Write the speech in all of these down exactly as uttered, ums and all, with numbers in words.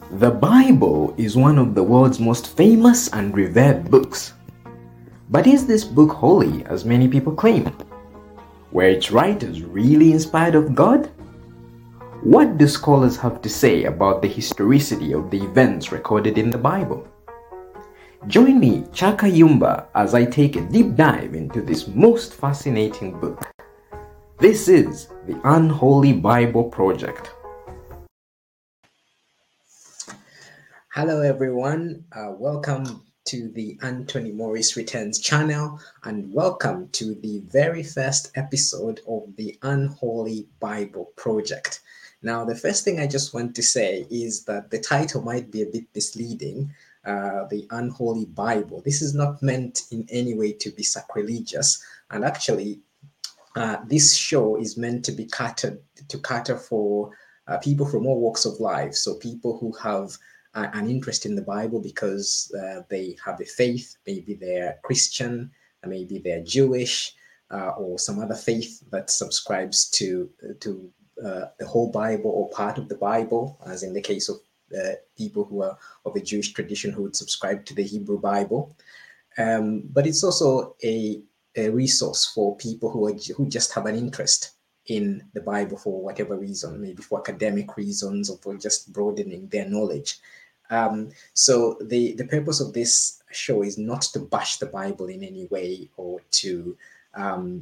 The Bible is one of the world's most famous and revered books. But is this book holy as many people claim? Were its writers really inspired of God? What do scholars have to say about the historicity of the events recorded in the Bible? Join me, Chaka Yumba, as I take a deep dive into this most fascinating book. This is the Unholy Bible Project. Hello, everyone. Uh, welcome to the Anthony Morris Returns channel, and welcome to the very first episode of the Unholy Bible Project. Now, the first thing I just want to say is that the title might be a bit misleading, uh, the Unholy Bible. This is not meant in any way to be sacrilegious, and actually, uh, this show is meant to be catered to cater for uh, people from all walks of life. So people who have uh, an interest in the Bible because uh, they have a faith, maybe they're Christian, maybe they're Jewish, uh, or some other faith that subscribes to to uh, the whole Bible or part of the Bible, as in the case of uh, people who are of a Jewish tradition who would subscribe to the Hebrew Bible. Um, but it's also a, a resource for people who are who just have an interest in the Bible for whatever reason, maybe for academic reasons or for just broadening their knowledge. Um, so the the purpose of this show is not to bash the Bible in any way or to um,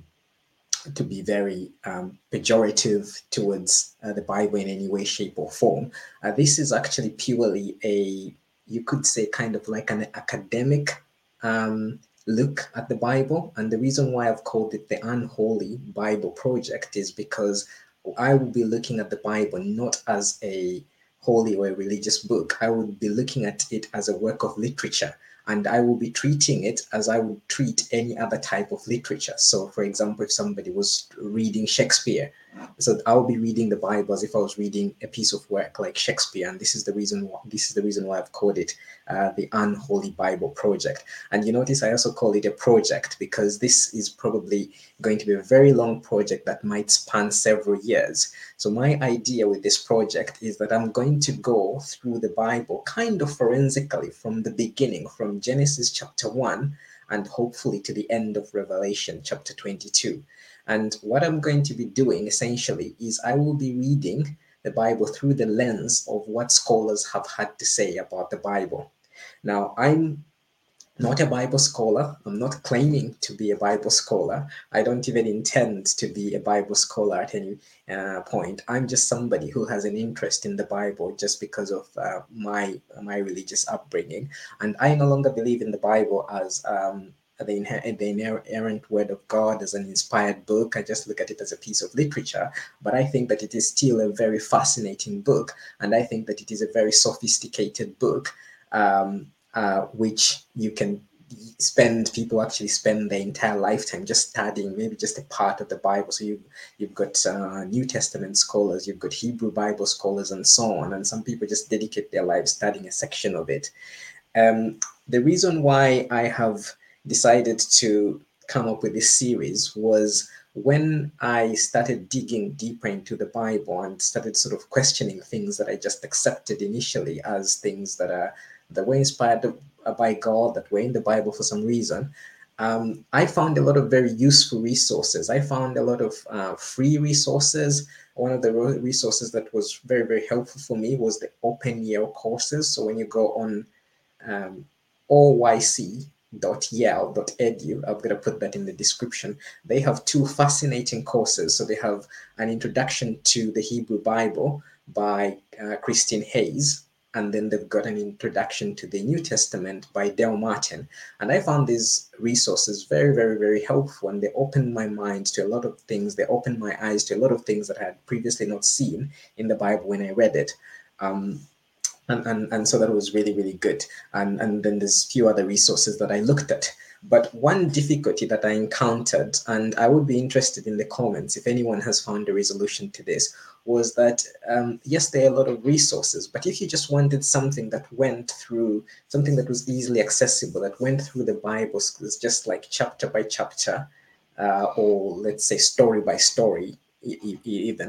to be very um, pejorative towards uh, the Bible in any way, shape, or form. Uh, this is actually purely a, you could say, kind of like an academic um, look at the Bible. And the reason why I've called it the Unholy Bible Project is because I will be looking at the Bible not as a holy or a religious book. I would be looking at it as a work of literature, and I will be treating it as I would treat any other type of literature. So, for example, if somebody was reading Shakespeare, so I'll be reading the Bible as if I was reading a piece of work like Shakespeare, and this is the reason why this is the reason why I've called it uh, the Unholy Bible Project. And you notice I also call it a project because this is probably going to be a very long project that might span several years. So my idea with this project is that I'm going to go through the Bible kind of forensically from the beginning, from Genesis chapter one, and hopefully to the end of Revelation chapter twenty-two. And what I'm going to be doing essentially is I will be reading the Bible through the lens of what scholars have had to say about the Bible. Now, I'm not a Bible scholar. I'm not claiming to be a Bible scholar. I don't even intend to be a Bible scholar at any uh, point. I'm just somebody who has an interest in the Bible just because of uh, my my religious upbringing, and I no longer believe in the Bible as um, the, inher- the inerrant word of God, as an inspired book. I just look at it as a piece of literature, but I think that it is still a very fascinating book, and I think that it is a very sophisticated book. Um, uh, which you can spend people actually spend their entire lifetime just studying maybe just a part of the Bible. So you you've got uh, New Testament scholars, you've got Hebrew Bible scholars, and so on. And some people just dedicate their lives studying a section of it. Um, the reason why I have decided to come up with this series was when I started digging deeper into the Bible and started sort of questioning things that I just accepted initially as things that are that were inspired by God, that were in the Bible for some reason. Um, I found a lot of very useful resources. I found a lot of uh, free resources. One of the resources that was very, very helpful for me was the open year courses. So when you go on um, O Y C dot yale dot edu. I'm going to put that in the description. They have two fascinating courses. So they have an introduction to the Hebrew Bible by uh, Christine Hayes, and then they've got an introduction to the New Testament by Del Martin. And I found these resources very, very, very helpful, and they opened my mind to a lot of things. They opened my eyes to a lot of things that I had previously not seen in the Bible when I read it. Um, and, and and so that was really, really good. And and then there's a few other resources that I looked at. But one difficulty that I encountered, and I would be interested in the comments if anyone has found a resolution to this, was that um, yes, there are a lot of resources, but if you just wanted something that went through, something that was easily accessible, that went through the Bible, just like chapter by chapter, uh, or let's say story by story, e- e- even,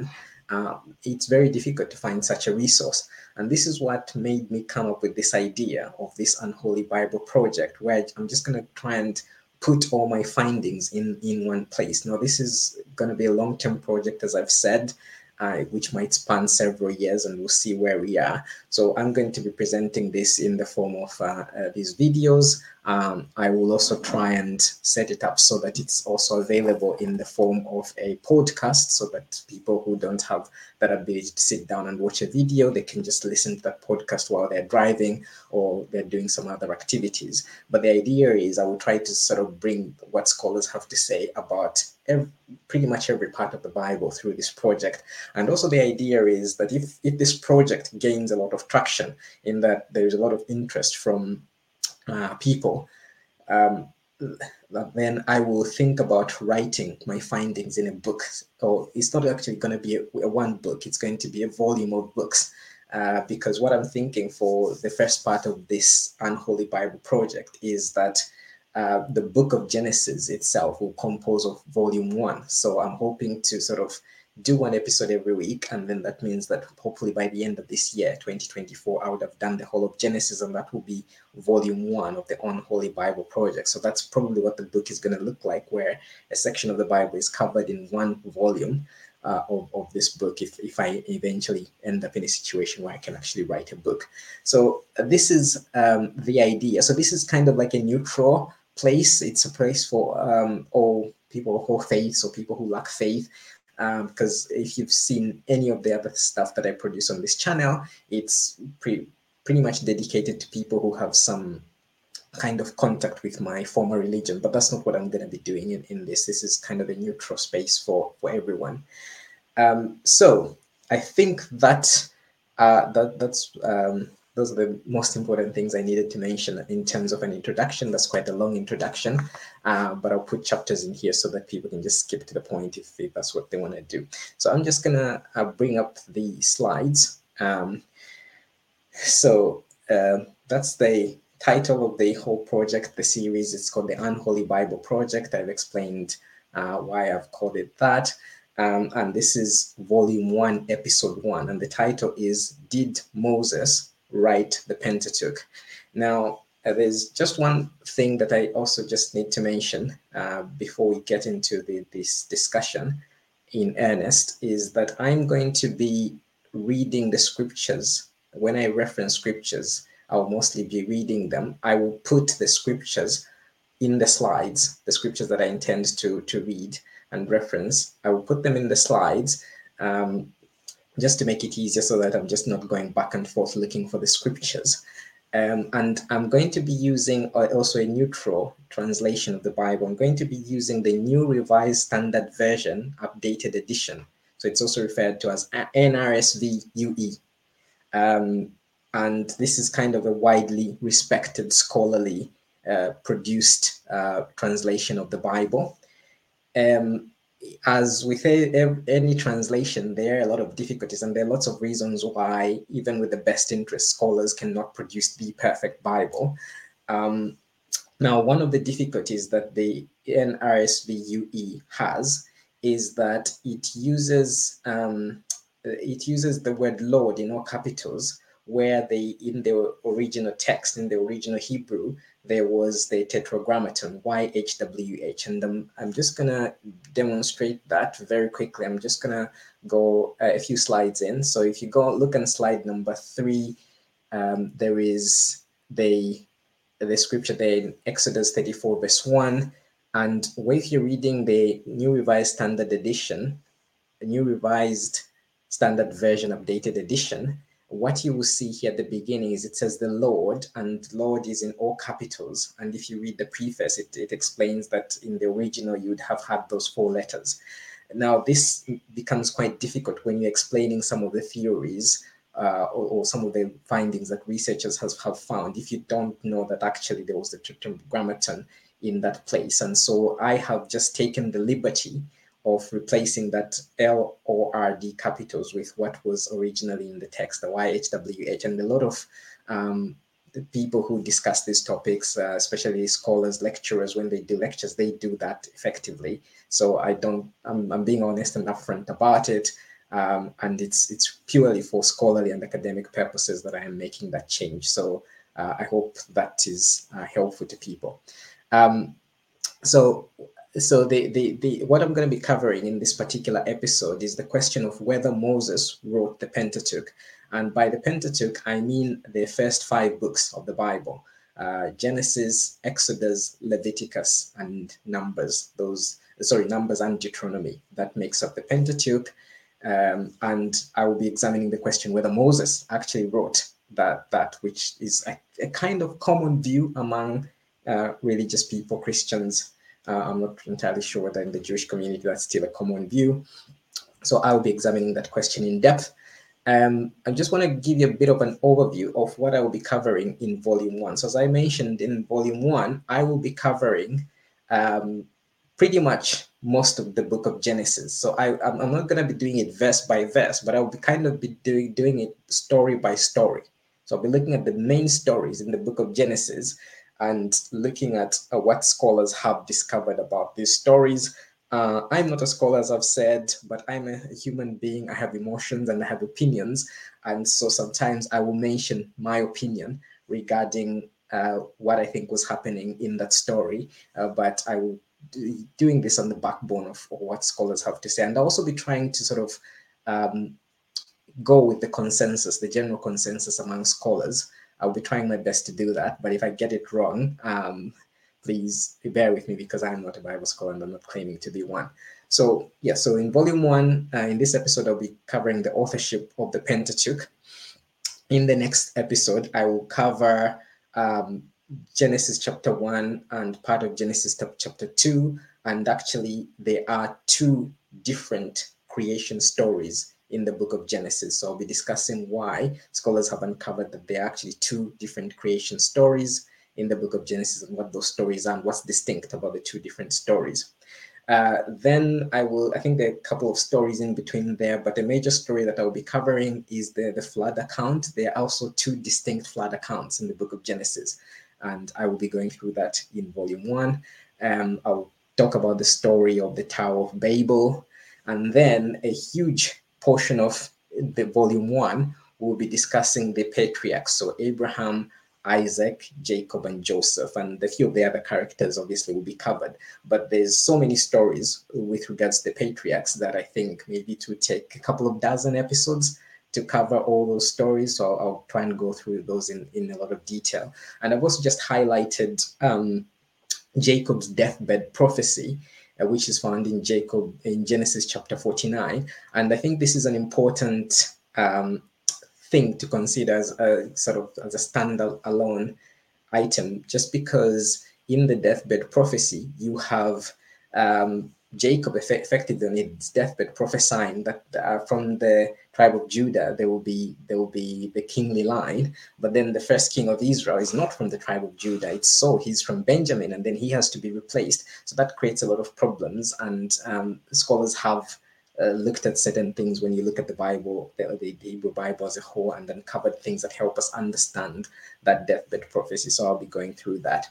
uh, it's very difficult to find such a resource. And this is what made me come up with this idea of this Unholy Bible project, where I'm just going to try and put all my findings in, in one place. Now, this is going to be a long-term project, as I've said, uh, which might span several years, and we'll see where we are. So I'm going to be presenting this in the form of uh, uh, these videos. Um, I will also try and set it up so that it's also available in the form of a podcast, so that people who don't have that ability to sit down and watch a video, they can just listen to that podcast while they're driving or they're doing some other activities. But the idea is I will try to sort of bring what scholars have to say about every, pretty much every part of the Bible through this project. And also the idea is that if, if this project gains a lot of traction, in that there's a lot of interest from uh, people, um, then I will think about writing my findings in a book. Or it's not actually going to be a, a one book, it's going to be a volume of books. Uh, because what I'm thinking for the first part of this Unholy Bible project is that uh, the book of Genesis itself will compose of volume one. So I'm hoping to sort of do one episode every week, and then that means that hopefully by the end of this year, twenty twenty-four, I would have done the whole of Genesis, and that will be volume one of the Unholy Bible project. So that's probably what the book is going to look like, where a section of the Bible is covered in one volume uh, of, of this book, if, if I eventually end up in a situation where I can actually write a book. So uh, this is um, the idea. So this is kind of like a neutral place. It's a place for um, all people who faith, or people who lack faith. Um, because if you've seen any of the other stuff that I produce on this channel, it's pretty pretty much dedicated to people who have some kind of contact with my former religion. But that's not what I'm going to be doing in, in this. This is kind of a neutral space for for everyone. Um, so I think that uh, that that's um, those are the most important things I needed to mention in terms of an introduction. That's quite a long introduction, uh, but I'll put chapters in here so that people can just skip to the point if, if that's what they want to do. So I'm just gonna uh, bring up the slides. Um, so uh, that's the title of the whole project, the series. It's called the Unholy Bible Project. I've explained uh, why I've called it that. Um, and this is volume one, episode one. And the title is Did Moses Write the Pentateuch? Now, uh, there's just one thing that I also just need to mention uh, before we get into the, this discussion in earnest, is that I'm going to be reading the scriptures. When I reference scriptures, I'll mostly be reading them. I will put the scriptures in the slides, the scriptures that I intend to, to read and reference. I will put them in the slides um, just to make it easier, so that I'm just not going back and forth looking for the scriptures. Um, and I'm going to be using also a neutral translation of the Bible. I'm going to be using the New Revised Standard Version, updated edition. So it's also referred to as N R S V U E. Um, and this is kind of a widely respected, scholarly uh, produced uh, translation of the Bible. Um, as with a, any translation, there are a lot of difficulties, and there are lots of reasons why, even with the best interest, scholars cannot produce the perfect Bible. Um, now, one of the difficulties that the N R S V U E has is that it uses um, it uses the word Lord in all capitals, where they, in the original text, in the original Hebrew, there was the tetragrammaton, Y H W H. And um, I'm just going to demonstrate that very quickly. I'm just going to go uh, a few slides in. So if you go look on slide number three, um, there is the, the scripture there in Exodus thirty-four, verse one. And if you're reading the New Revised Standard Edition, the New Revised Standard Version Updated Edition, what you will see here at the beginning is it says the Lord, and Lord is in all capitals. And if you read the preface, it, it explains that in the original you would have had those four letters. Now, this becomes quite difficult when you're explaining some of the theories uh, or, or some of the findings that researchers has, have found, if you don't know that actually there was the tetragrammaton in that place. And so I have just taken the liberty of replacing that L O R D capitals with what was originally in the text, the Y H W H. And a lot of um, the people who discuss these topics, uh, especially scholars, lecturers, when they do lectures, they do that effectively. So I don't, I'm, I'm being honest and upfront about it. Um, and it's it's purely for scholarly and academic purposes that I am making that change. So uh, I hope that is uh, helpful to people. Um, so so the, the the what I'm going to be covering in this particular episode is the question of whether Moses wrote the Pentateuch. And by the Pentateuch, I mean the first five books of the Bible: uh, Genesis, Exodus, Leviticus, and Numbers. Those sorry, Numbers and Deuteronomy. That makes up the Pentateuch. Um, and I will be examining the question whether Moses actually wrote that that which is a, a kind of common view among uh, religious people, Christians. Uh, I'm not entirely sure whether in the Jewish community that's still a common view. So I'll be examining that question in depth. Um, I just want to give you a bit of an overview of what I will be covering in volume one. So as I mentioned in volume one, I will be covering um, pretty much most of the book of Genesis. So I, I'm, I'm not going to be doing it verse by verse, but I'll be kind of be doing, doing it story by story. So I'll be looking at the main stories in the book of Genesis and looking at uh, what scholars have discovered about these stories. Uh, I'm not a scholar, as I've said, but I'm a, a human being. I have emotions and I have opinions. And so sometimes I will mention my opinion regarding uh, what I think was happening in that story. Uh, but I will be doing this on the backbone of, of what scholars have to say. And I'll also be trying to sort of um, go with the consensus, the general consensus among scholars. I'll be trying my best to do that. But if I get it wrong, um, please bear with me because I'm not a Bible scholar and I'm not claiming to be one. So, yeah, so in volume one, uh, in this episode, I'll be covering the authorship of the Pentateuch. In the next episode, I will cover um, Genesis chapter one and part of Genesis chapter two. And actually, there are two different creation stories in the book of Genesis. So I'll be discussing why scholars have uncovered that there are actually two different creation stories in the book of Genesis and what those stories are and what's distinct about the two different stories. Uh, then I will, I think there are a couple of stories in between there, but the major story that I'll be covering is the, the flood account. There are also two distinct flood accounts in the book of Genesis, and I will be going through that in volume one. Um, I'll talk about the story of the Tower of Babel, and then a huge portion of the volume one will be discussing the patriarchs, so Abraham, Isaac, Jacob, and Joseph, and a few of the other characters obviously will be covered. But there's so many stories with regards to the patriarchs that I think maybe it would take a couple of dozen episodes to cover all those stories. So I'll, I'll try and go through those in, in a lot of detail. And I've also just highlighted um, Jacob's deathbed prophecy, uh, which is found in Jacob in Genesis chapter forty-nine. And I think this is an important um, thing to consider as a sort of as a standalone item, just because in the deathbed prophecy you have um, Jacob effect- effectively on his deathbed prophesying that uh, from the tribe of Judah there will be there will be the kingly line, but then the first king of Israel is not from the tribe of Judah. It's so he's from Benjamin, and then he has to be replaced. So that creates a lot of problems, and um, scholars have uh, looked at certain things when you look at the Bible, the, the Hebrew Bible as a whole, and then covered things that help us understand that deathbed prophecy. So I'll be going through that.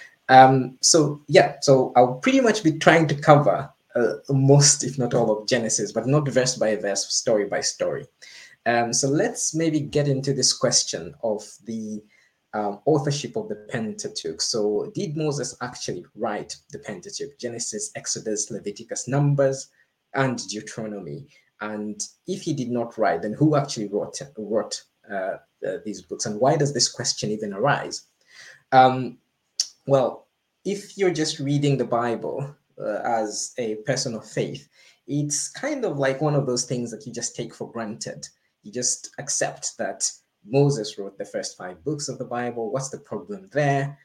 Um, so yeah, so I'll pretty much be trying to cover uh, most, if not all, of Genesis, but not verse by verse, story by story. Um, so let's maybe get into this question of the um, authorship of the Pentateuch. So did Moses actually write the Pentateuch? Genesis, Exodus, Leviticus, Numbers, and Deuteronomy. And if he did not write, then who actually wrote wrote uh, uh, these books? And why does this question even arise? Um, well, if you're just reading the Bible uh, as a person of faith, it's kind of like one of those things that you just take for granted. You just accept that Moses wrote the first five books of the Bible. What's the problem there?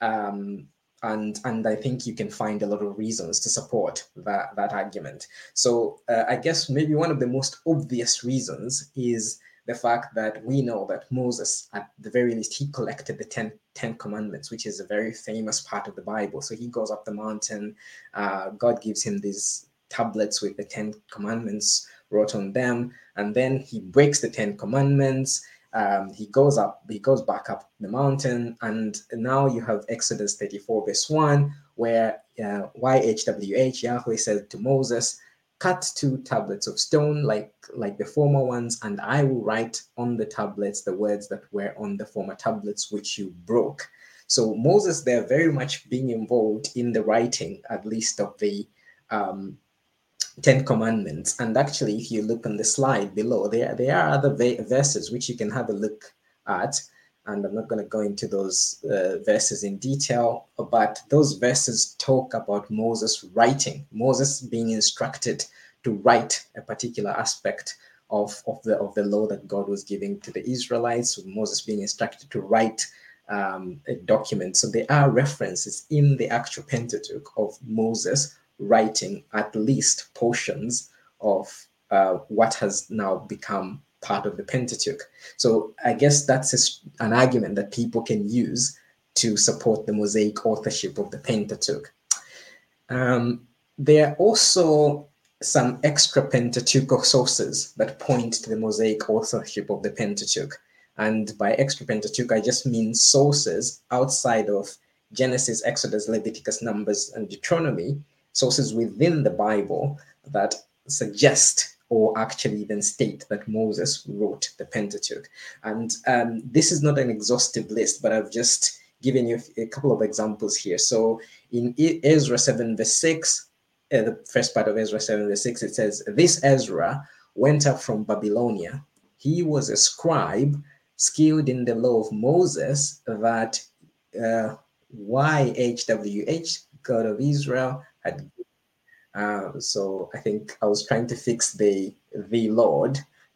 Um, and and I think you can find a lot of reasons to support that that argument. So uh, I guess maybe one of the most obvious reasons is the fact that we know that Moses, at the very least, he collected the ten, ten Commandments, which is a very famous part of the Bible. So he goes up the mountain, uh, God gives him these tablets with the Ten Commandments wrote on them, and then he breaks the Ten Commandments. Um, he goes up, he goes back up the mountain, and now you have Exodus thirty-four, verse one, where uh, Y H W H, Yahweh said to Moses, cut two tablets of stone like like the former ones, and I will write on the tablets the words that were on the former tablets which you broke. So Moses, they're very much being involved in the writing, at least of the um, Ten Commandments. And actually, if you look on the slide below, there, there are other verses which you can have a look at. And I'm not going to go into those uh, verses in detail, but those verses talk about Moses writing, Moses being instructed to write a particular aspect of, of, the, of the law that God was giving to the Israelites, so Moses being instructed to write um, a document. So there are references in the actual Pentateuch of Moses writing at least portions of uh, what has now become part of the Pentateuch. So I guess that's a, an argument that people can use to support the Mosaic authorship of the Pentateuch. Um, there are also some extra Pentateuch sources that point to the Mosaic authorship of the Pentateuch. And by extra Pentateuch, I just mean sources outside of Genesis, Exodus, Leviticus, Numbers, and Deuteronomy, sources within the Bible that suggest or actually even state that Moses wrote the Pentateuch. And um, this is not an exhaustive list, but I've just given you a couple of examples here. So in Ezra seven verse six, uh, the first part of Ezra seven verse six, it says, "This Ezra went up from Babylonia. He was a scribe skilled in the law of Moses that uh, Y H W H, God of Israel, had." Uh, so I think I was trying to fix the the Lord,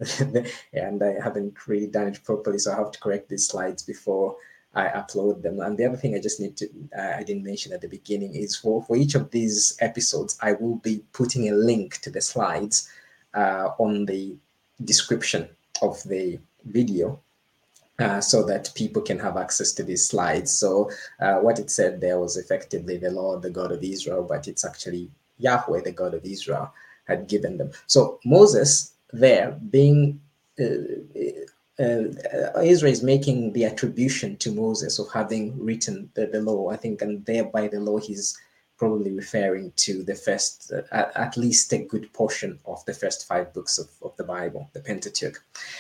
and I haven't really done it properly. So I have to correct these slides before I upload them. And the other thing I just need to, uh, I didn't mention at the beginning, is for, for each of these episodes, I will be putting a link to the slides uh, on the description of the video. Uh, so that people can have access to these slides. So uh, what it said there was effectively the Lord, the God of Israel, but it's actually Yahweh, the God of Israel, had given them. So Moses there being, uh, uh, Israel is making the attribution to Moses of having written the, the law, I think, and thereby the law he's probably referring to the first, uh, at, at least a good portion of the first five books of, of the Bible, the Pentateuch.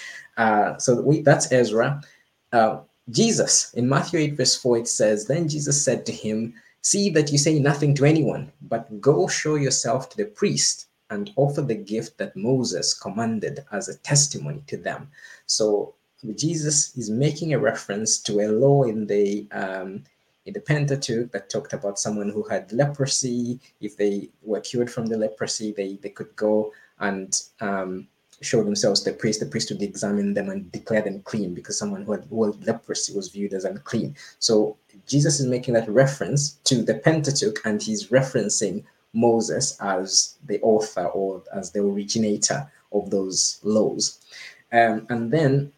Uh, so we, that's Ezra. Uh, Jesus, in Matthew eight, verse four, it says, "Then Jesus said to him, 'See that you say nothing to anyone, but go show yourself to the priest and offer the gift that Moses commanded as a testimony to them.'" So Jesus is making a reference to a law in the um, in the Pentateuch that talked about someone who had leprosy. If they were cured from the leprosy, they, they could go and um, show themselves to the priest. The priest would examine them and declare them clean, because someone who had, who had leprosy was viewed as unclean. So Jesus is making that reference to the Pentateuch, and he's referencing Moses as the author or as the originator of those laws. Um, and then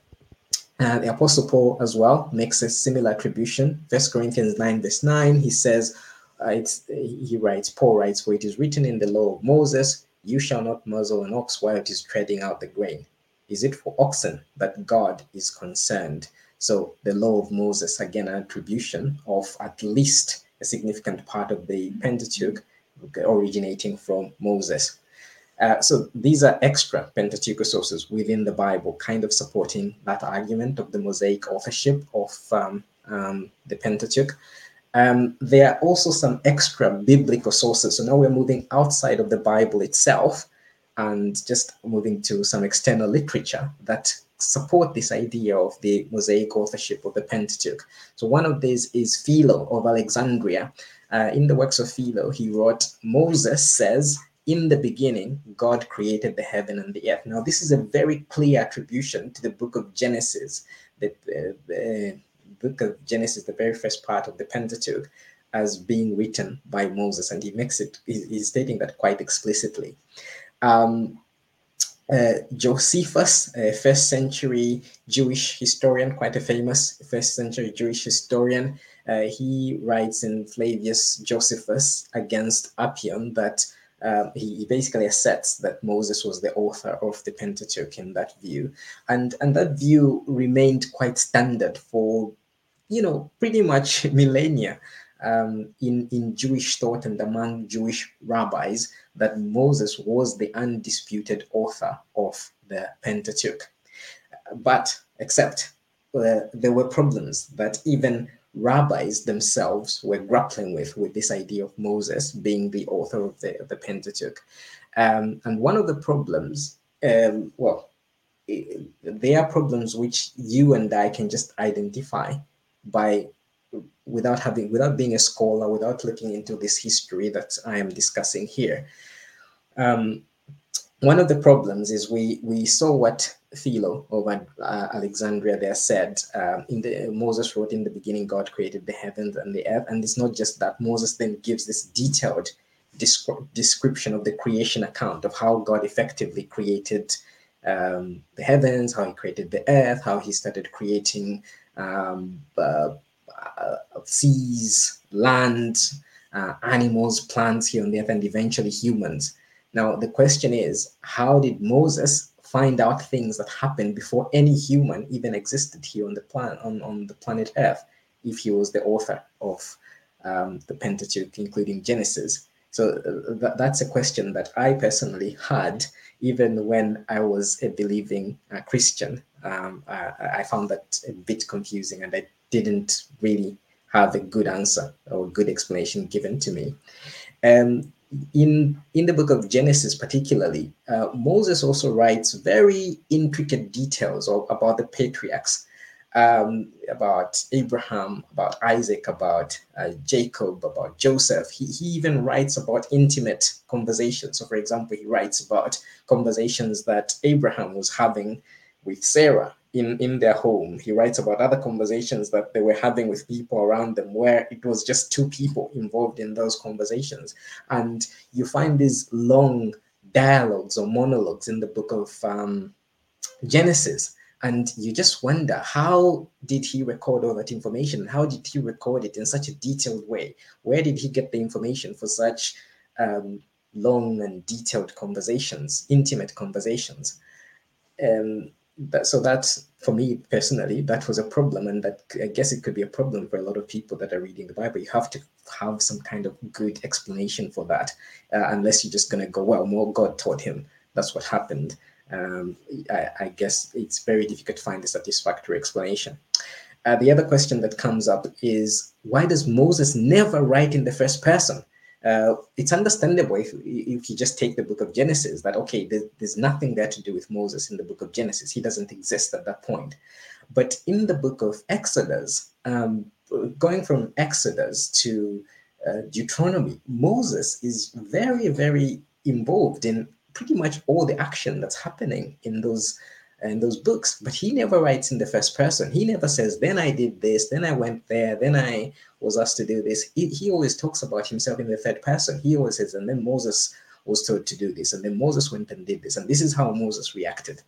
uh, the Apostle Paul as well makes a similar attribution. First Corinthians nine verse nine, he says, uh, it's, he writes, Paul writes, "For it is written in the law of Moses, you shall not muzzle an ox while it is treading out the grain. Is it for oxen that God is concerned?" So the law of Moses, again, an attribution of at least a significant part of the Pentateuch originating from Moses. Uh, so these are extra Pentateuch sources within the Bible, kind of supporting that argument of the Mosaic authorship of um, um, the Pentateuch. Um, there are also some extra biblical sources. So now we're moving outside of the Bible itself and just moving to some external literature that support this idea of the Mosaic authorship of the Pentateuch. So one of these is Philo of Alexandria. Uh, in the works of Philo, he wrote, "Moses says, 'In the beginning, God created the heaven and the earth.'" Now, this is a very clear attribution to the book of Genesis, the, uh, the book of Genesis, the very first part of the Pentateuch, as being written by Moses. And he makes it, he's stating that quite explicitly. Um, uh, Josephus, a first century Jewish historian, quite a famous first century Jewish historian, uh, he writes in Flavius Josephus against Appian that uh, he, he basically asserts that Moses was the author of the Pentateuch in that view. And, and that view remained quite standard for, you know, pretty much millennia. um, in, in Jewish thought and among Jewish rabbis that Moses was the undisputed author of the Pentateuch. But except uh, there were problems that even rabbis themselves were grappling with, with this idea of Moses being the author of the, of the Pentateuch. Um, and one of the problems, um, well, there are problems which you and I can just identify by without having without being a scholar, without looking into this history that I am discussing here. Um, one of the problems is we we saw what Philo of uh, Alexandria there said um, in the Moses wrote in the beginning God created the heavens and the earth, and it's not just that. Moses then gives this detailed descri- description of the creation account of how God effectively created um, the heavens, how he created the earth, how he started creating um, uh, uh, seas, land, uh, animals, plants here on the earth, and eventually humans. Now, the question is, how did Moses find out things that happened before any human even existed here on the planet on, on the planet Earth, if he was the author of um, the Pentateuch, including Genesis? So uh, th- that's a question that I personally had, even when I was a believing uh, Christian. Um, I, I found that a bit confusing, and I didn't really have a good answer or good explanation given to me. Um, in in the book of Genesis, particularly, uh, Moses also writes very intricate details of, about the patriarchs, um, about Abraham, about Isaac, about uh, Jacob, about Joseph. He, he even writes about intimate conversations. So, for example, he writes about conversations that Abraham was having with Sarah in, in their home. He writes about other conversations that they were having with people around them where it was just two people involved in those conversations. And you find these long dialogues or monologues in the book of um, Genesis. And you just wonder, how did he record all that information? How did he record it in such a detailed way? Where did he get the information for such um, long and detailed conversations, intimate conversations? Um, that, so that's, for me personally, that was a problem, and that I guess it could be a problem for a lot of people that are reading the Bible. You have to have some kind of good explanation for that, uh, unless you're just going to go, well, more God taught him. That's what happened. Um, I, I guess it's very difficult to find a satisfactory explanation. Uh, the other question that comes up is, why does Moses never write in the first person? Uh, it's understandable if, if you just take the book of Genesis that, okay, there, there's nothing there to do with Moses in the book of Genesis. He doesn't exist at that point. But in the book of Exodus, um, going from Exodus to uh, Deuteronomy, Moses is very, very involved in pretty much all the action that's happening in those in those books, but he never writes in the first person. He never says, then I did this, then I went there, then I was asked to do this. He, he always talks about himself in the third person. He always says, and then Moses was told to do this, and then Moses went and did this, and this is how Moses reacted.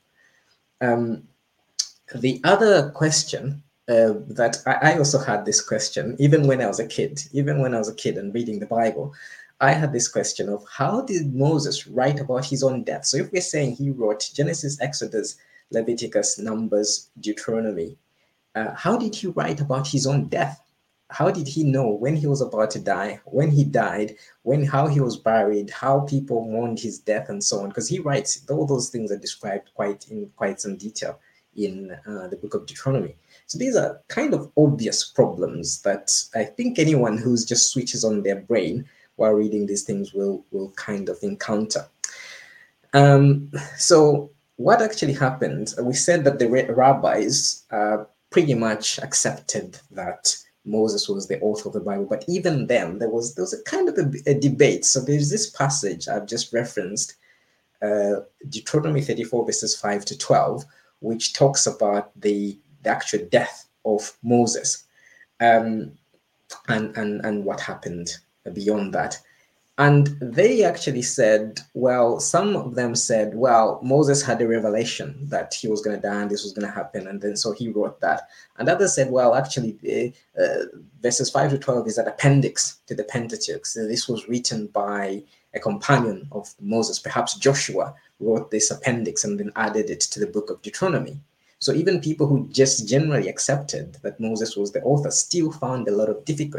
Um, the other question uh, that I, I also had this question, even when I was a kid, even when I was a kid and reading the Bible, I had this question of, how did Moses write about his own death? So if we're saying he wrote Genesis, Exodus, Leviticus, Numbers, Deuteronomy, uh, how did he write about his own death? How did he know when he was about to die, when he died, when how he was buried, how people mourned his death, and so on? Because he writes, all those things are described quite in quite some detail in uh, the book of Deuteronomy. So these are kind of obvious problems that I think anyone who's just switches on their brain while reading these things will will kind of encounter. Um, so what actually happened? We said that the rabbis uh, pretty much accepted that Moses was the author of the Bible, but even then, there was there was a kind of a, a debate. So there's this passage I've just referenced, uh, Deuteronomy thirty-four verses five to twelve, which talks about the, the actual death of Moses, um, and and and what happened beyond that. And they actually said, well, some of them said, well, Moses had a revelation that he was going to die and this was going to happen. And then so he wrote that. And others said, well, actually, uh, verses five to twelve is an appendix to the Pentateuch. So this was written by a companion of Moses. Perhaps Joshua wrote this appendix and then added it to the book of Deuteronomy. So even people who just generally accepted that Moses was the author still found a lot of difficulty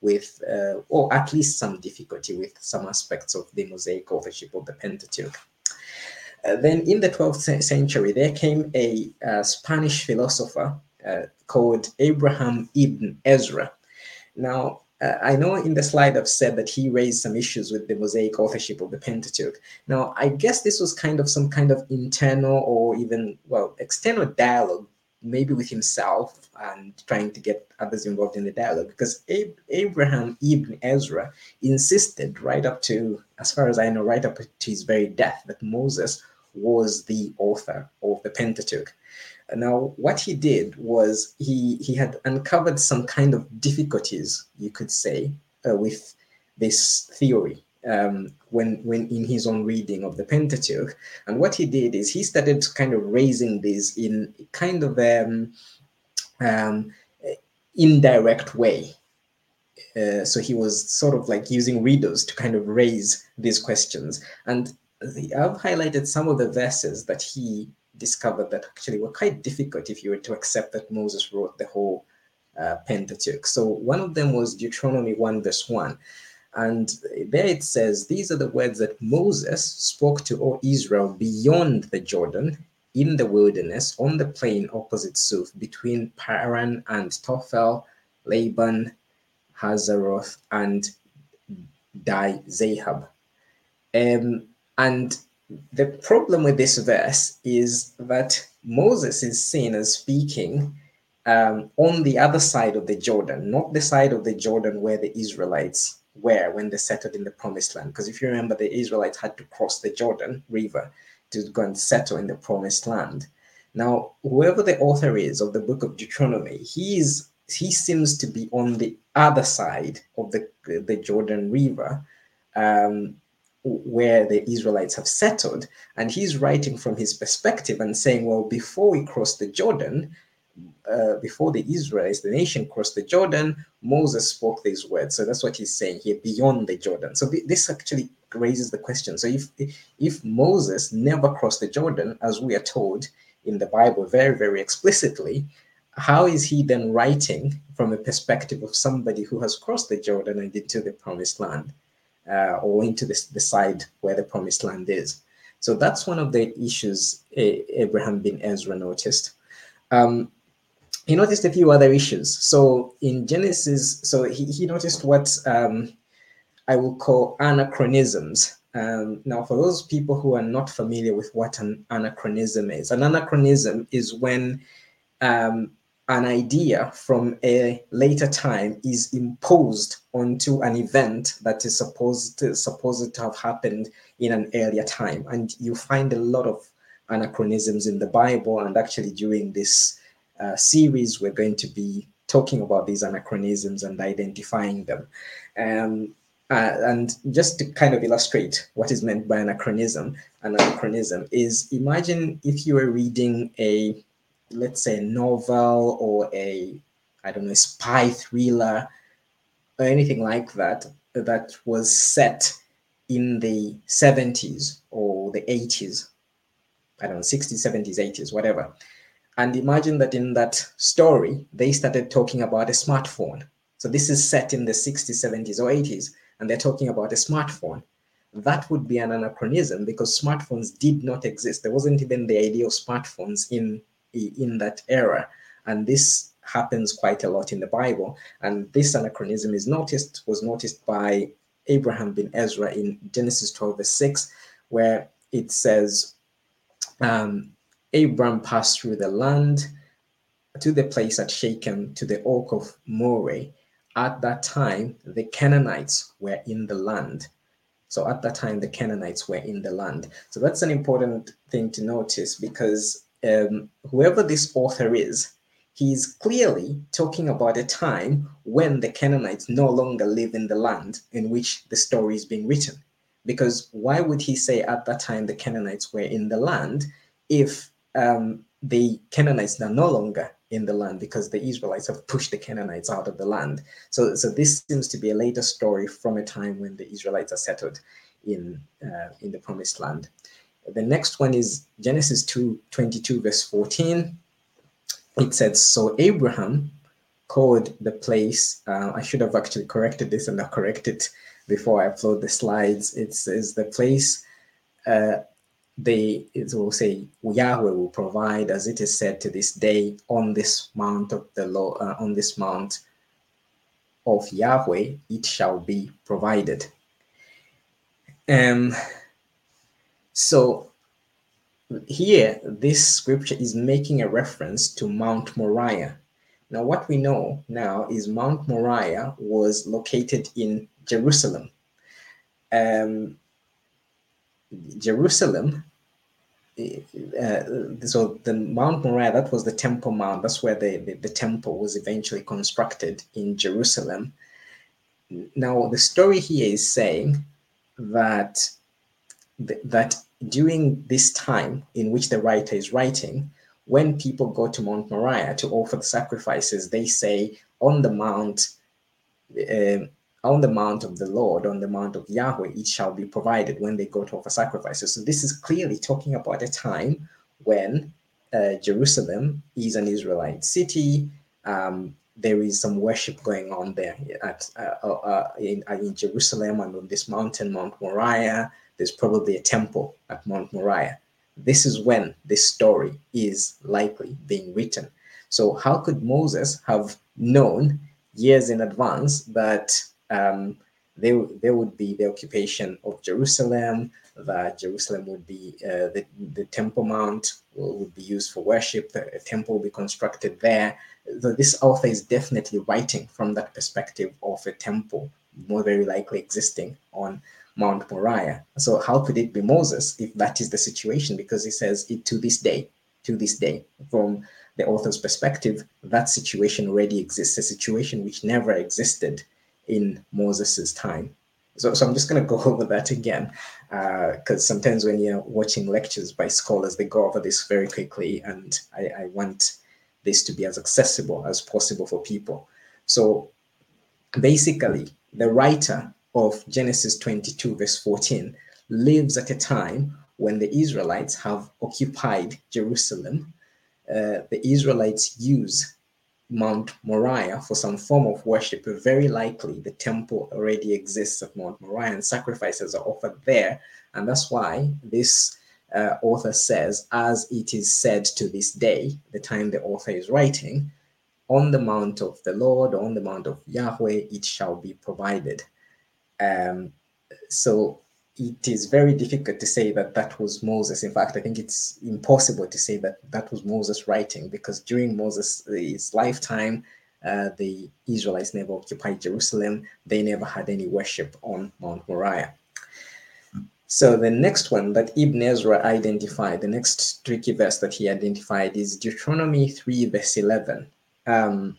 with, uh, or at least some difficulty with some aspects of the Mosaic authorship of the Pentateuch. Uh, then in the twelfth century, there came a uh, Spanish philosopher uh, called Abraham ibn Ezra. Now, uh, I know in the slide I've said that he raised some issues with the Mosaic authorship of the Pentateuch. Now, I guess this was kind of some kind of internal or even, well, external dialogue, maybe with himself and trying to get others involved in the dialogue, because Ab- Abraham ibn Ezra insisted right up to, as far as I know, right up to his very death, that Moses was the author of the Pentateuch. Now, what he did was he he had uncovered some kind of difficulties, you could say, uh, with this theory um, when when in his own reading of the Pentateuch. And what he did is he started kind of raising these in kind of um, um, indirect way. Uh, so he was sort of like using readers to kind of raise these questions. And the, I've highlighted some of the verses that he discovered that actually were quite difficult if you were to accept that Moses wrote the whole uh, Pentateuch. So one of them was Deuteronomy one, verse one. And there it says, these are the words that Moses spoke to all Israel beyond the Jordan, in the wilderness, on the plain opposite Suf, between Paran and Tophel, Laban, Hazeroth, and Di-Zahab. Um, and the problem with this verse is that Moses is seen as speaking um, on the other side of the Jordan, not the side of the Jordan where the Israelites were when they settled in the promised land. Because if you remember, the Israelites had to cross the Jordan River to go and settle in the promised land. Now, whoever the author is of the book of Deuteronomy, he is he seems to be on the other side of the the Jordan River, um, where the Israelites have settled, and he's writing from his perspective and saying, well, before we crossed the Jordan, uh, before the Israelites, the nation crossed the Jordan, Moses spoke these words. So that's what he's saying here, beyond the Jordan. So th- this actually raises the question. So if if Moses never crossed the Jordan, as we are told in the Bible very, very explicitly, how is he then writing from a perspective of somebody who has crossed the Jordan and into the promised land, uh, or into this, the side where the promised land is? So that's one of the issues uh, Abraham bin Ezra noticed. Um, he noticed a few other issues. So in Genesis, so he, he noticed what um, I will call anachronisms. Um, now, for those people who are not familiar with what an anachronism is, an anachronism is when um, an idea from a later time is imposed onto an event that is supposed to, supposed to have happened in an earlier time. And you find a lot of anachronisms in the Bible, and actually during this uh, series, we're going to be talking about these anachronisms and identifying them. Um, uh, and just to kind of illustrate what is meant by anachronism, an anachronism is, imagine if you were reading a, let's say, a novel or a, I don't know, spy thriller or anything like that, that was set in the seventies or the eighties, I don't know, sixties, seventies, eighties, whatever. And imagine that in that story, they started talking about a smartphone. So this is set in the sixties, seventies, or eighties, and they're talking about a smartphone. That would be an anachronism because smartphones did not exist. There wasn't even the idea of smartphones in, in that era. And this happens quite a lot in the Bible. And this anachronism is noticed, was noticed by Abraham bin Ezra in Genesis twelve, verse six, where it says, um, Abram passed through the land to the place at Shechem, to the oak of Moreh. At that time, the Canaanites were in the land. So at that time, the Canaanites were in the land. So that's an important thing to notice, because um, whoever this author is, he's clearly talking about a time when the Canaanites no longer live in the land in which the story is being written. Because why would he say at that time the Canaanites were in the land if um, the Canaanites are no longer in the land, because the Israelites have pushed the Canaanites out of the land? So, so this seems to be a later story from a time when the Israelites are settled in uh, in the promised land. The next one is Genesis two twenty-two, verse fourteen. It says, so Abraham called the place, uh, I should have actually corrected this and I correct it before I upload the slides. It says the place, uh, they, it will say, Yahweh will provide, as it is said to this day, on this mount of the Lord, uh, on this mount of Yahweh, it shall be provided. Um, so here, this scripture is making a reference to Mount Moriah. Now, what we know now is Mount Moriah was located in Jerusalem. Um, Jerusalem, uh, so the Mount Moriah, that was the Temple Mount. That's where the, the, the temple was eventually constructed in Jerusalem. Now, the story here is saying that that during this time in which the writer is writing, when people go to Mount Moriah to offer the sacrifices, they say, on the mount, uh, on the mount of the Lord, on the mount of Yahweh, it shall be provided when they go to offer sacrifices. So this is clearly talking about a time when uh, Jerusalem is an Israelite city. Um, there is some worship going on there at uh, uh, in, uh, in Jerusalem, and on this mountain, Mount Moriah. There's probably a temple at Mount Moriah. This is when this story is likely being written. So how could Moses have known years in advance that um, they, there would be the occupation of Jerusalem, that Jerusalem would be, uh, the, the Temple Mount would be used for worship, a temple will be constructed there. So this author is definitely writing from that perspective of a temple, more very likely existing on Mount Moriah. So how could it be Moses if that is the situation? Because he says it to this day, to this day, from the author's perspective, that situation already exists, a situation which never existed in Moses's time. So, so I'm just going to go over that again, because uh, sometimes when you're watching lectures by scholars, they go over this very quickly, and I, I want this to be as accessible as possible for people. So basically, the writer of Genesis twenty-two, verse fourteen, lives at a time when the Israelites have occupied Jerusalem. Uh, the Israelites use Mount Moriah for some form of worship. Very likely, the temple already exists at Mount Moriah and sacrifices are offered there. And that's why this uh, author says, as it is said to this day, the time the author is writing, on the mount of the Lord, on the mount of Yahweh, it shall be provided. Um, so it is very difficult to say that that was Moses. In fact, I think it's impossible to say that that was Moses writing, because during Moses' lifetime, uh, the Israelites never occupied Jerusalem. They never had any worship on Mount Moriah. So the next one that Ibn Ezra identified, the next tricky verse that he identified, is Deuteronomy three, verse eleven. Um,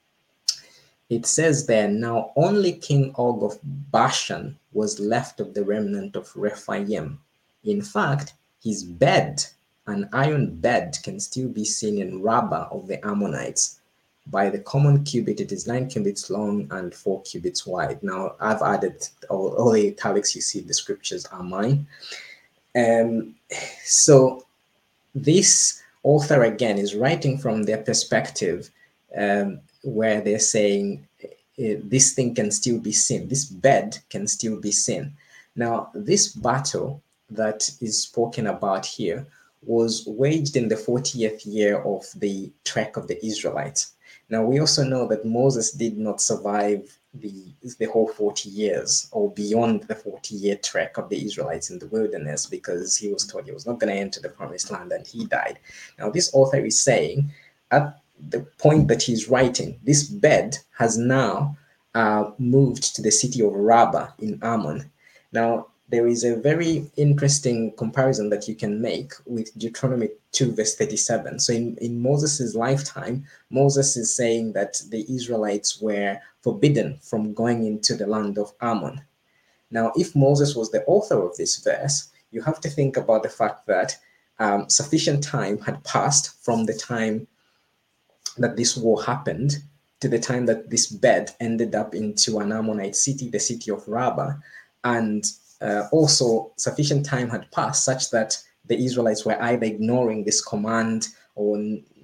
It says there, now only King Og of Bashan was left of the remnant of Rephaim. In fact, his bed, an iron bed, can still be seen in Rabbah of the Ammonites. By the common cubit, it is nine cubits long and four cubits wide. Now, I've added all, all the italics you see in the scriptures are mine. Um, so this author, again, is writing from their perspective, um, where they're saying uh, this thing can still be seen, this bed can still be seen. Now, this battle that is spoken about here was waged in the fortieth year of the trek of the Israelites. Now, we also know that Moses did not survive the, the whole forty years or beyond the forty year trek of the Israelites in the wilderness, because he was told he was not going to enter the promised land and he died. Now, this author is saying at the point that he's writing, this bed has now uh, moved to the city of Rabbah in Ammon. Now, there is a very interesting comparison that you can make with Deuteronomy two, verse thirty-seven. So in, in Moses' lifetime, Moses is saying that the Israelites were forbidden from going into the land of Ammon. Now, if Moses was the author of this verse, you have to think about the fact that um, sufficient time had passed from the time that this war happened to the time that this bed ended up into an Ammonite city, the city of Rabbah. And uh, also sufficient time had passed such that the Israelites were either ignoring this command or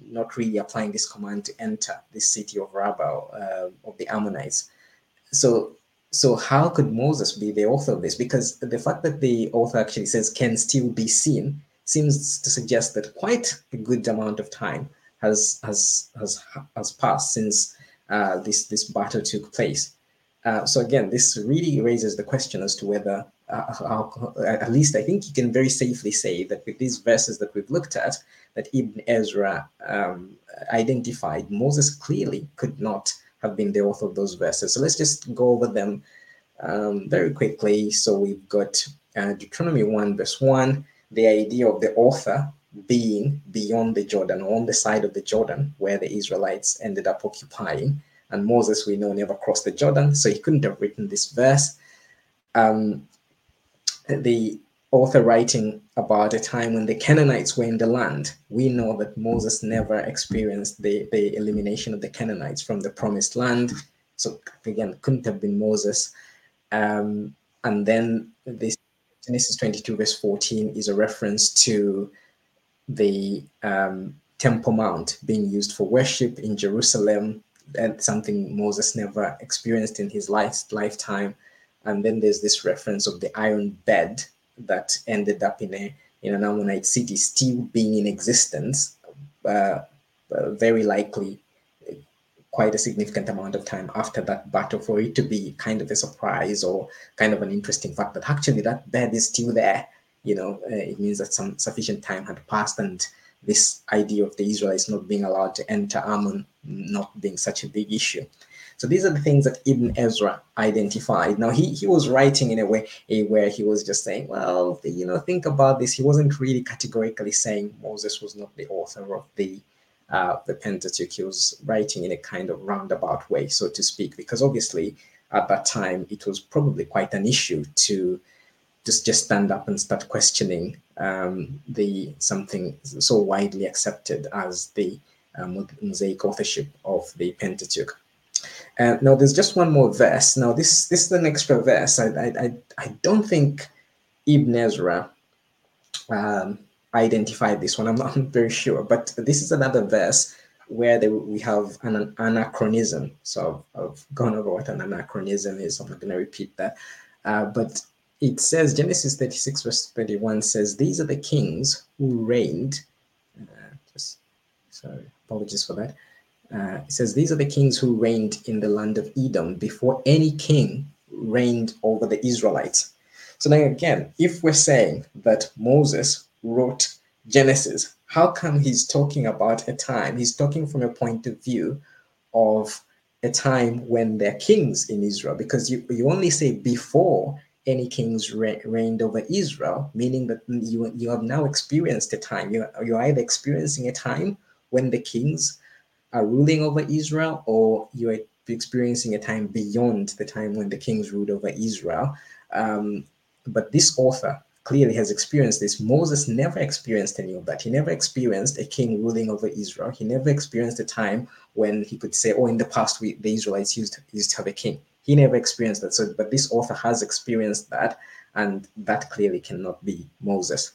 not really applying this command to enter the city of Rabbah, uh, of the Ammonites. So, so how could Moses be the author of this? Because the fact that the author actually says can still be seen seems to suggest that quite a good amount of time has has has has passed since uh, this this battle took place. Uh, so again, this really raises the question as to whether, uh, how, at least I think you can very safely say that with these verses that we've looked at, that Ibn Ezra um, identified Moses clearly could not have been the author of those verses. So let's just go over them um, very quickly. So we've got uh, Deuteronomy one, verse one, the idea of the author being beyond the Jordan, on the side of the Jordan, where the Israelites ended up occupying. And Moses, we know, never crossed the Jordan, so he couldn't have written this verse. Um, the author writing about a time when the Canaanites were in the land. We know that Moses never experienced the, the elimination of the Canaanites from the promised land. So again, couldn't have been Moses. Um, and then this Genesis twenty-two, verse fourteen is a reference to the um, Temple Mount being used for worship in Jerusalem, and something Moses never experienced in his life, lifetime. And then there's this reference of the iron bed that ended up in a in an Ammonite city still being in existence, uh, uh, very likely quite a significant amount of time after that battle, for it to be kind of a surprise or kind of an interesting fact that actually that bed is still there. You know, uh, it means that some sufficient time had passed, and this idea of the Israelites not being allowed to enter Ammon not being such a big issue. So these are the things that Ibn Ezra identified. Now he he was writing in a way a, where he was just saying, well, you know, think about this. He wasn't really categorically saying Moses was not the author of the uh, the Pentateuch. He was writing in a kind of roundabout way, so to speak, because obviously at that time it was probably quite an issue to just just stand up and start questioning um, the something so widely accepted as the uh, Mosaic authorship of the Pentateuch. Uh, now, there's just one more verse. Now, this this is an extra verse. I I I, I don't think Ibn Ezra um, identified this one. I'm not very sure, but this is another verse where they, we have an anachronism. So I've, I've gone over what an anachronism is. I'm not going to repeat that. Uh, but it says, Genesis thirty-six, verse thirty-one says, these are the kings who reigned. Uh, just sorry, apologies for that. Uh, it says, these are the kings who reigned in the land of Edom before any king reigned over the Israelites. So now again, if we're saying that Moses wrote Genesis, how come he's talking about a time? He's talking from a point of view of a time when there are kings in Israel, because you, you only say before any kings re- reigned over Israel, meaning that you, you have now experienced a time. You, you're either experiencing a time when the kings are ruling over Israel, or you are experiencing a time beyond the time when the kings ruled over Israel. Um, but this author clearly has experienced this. Moses never experienced any of that. He never experienced a king ruling over Israel. He never experienced a time when he could say, oh, in the past, we, the Israelites used, used to have a king. He never experienced that. So, but this author has experienced that, and that clearly cannot be Moses.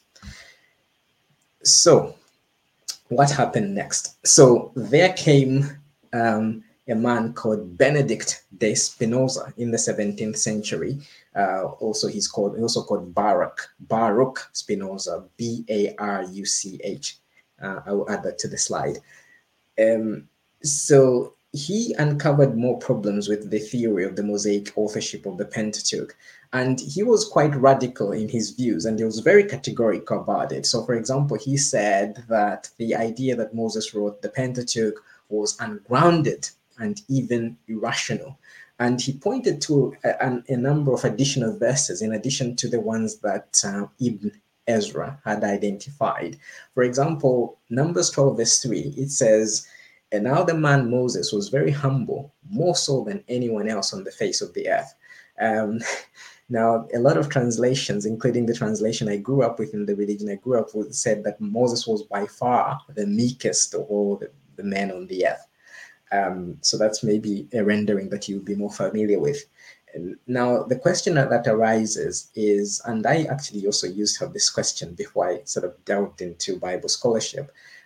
So, what happened next? So there came um, a man called Benedict de Spinoza in the seventeenth century. Uh, also, he's called also called Baruch Baruch Spinoza, B A R U C H. Uh, I will add that to the slide. Um, so he uncovered more problems with the theory of the Mosaic authorship of the Pentateuch. And he was quite radical in his views, and he was very categorical about it. So, for example, he said that the idea that Moses wrote the Pentateuch was ungrounded and even irrational. And he pointed to a, a number of additional verses in addition to the ones that uh, Ibn Ezra had identified. For example, Numbers twelve, verse three, it says, and now the man Moses was very humble, more so than anyone else on the face of the earth. Um, now, a lot of translations, including the translation I grew up with in the religion I grew up with, said that Moses was by far the meekest of all the, the men on the earth. Um, so that's maybe a rendering that you'll be more familiar with. And now, the question that, that arises is, and I actually also used to have this question before I sort of delved into Bible scholarship,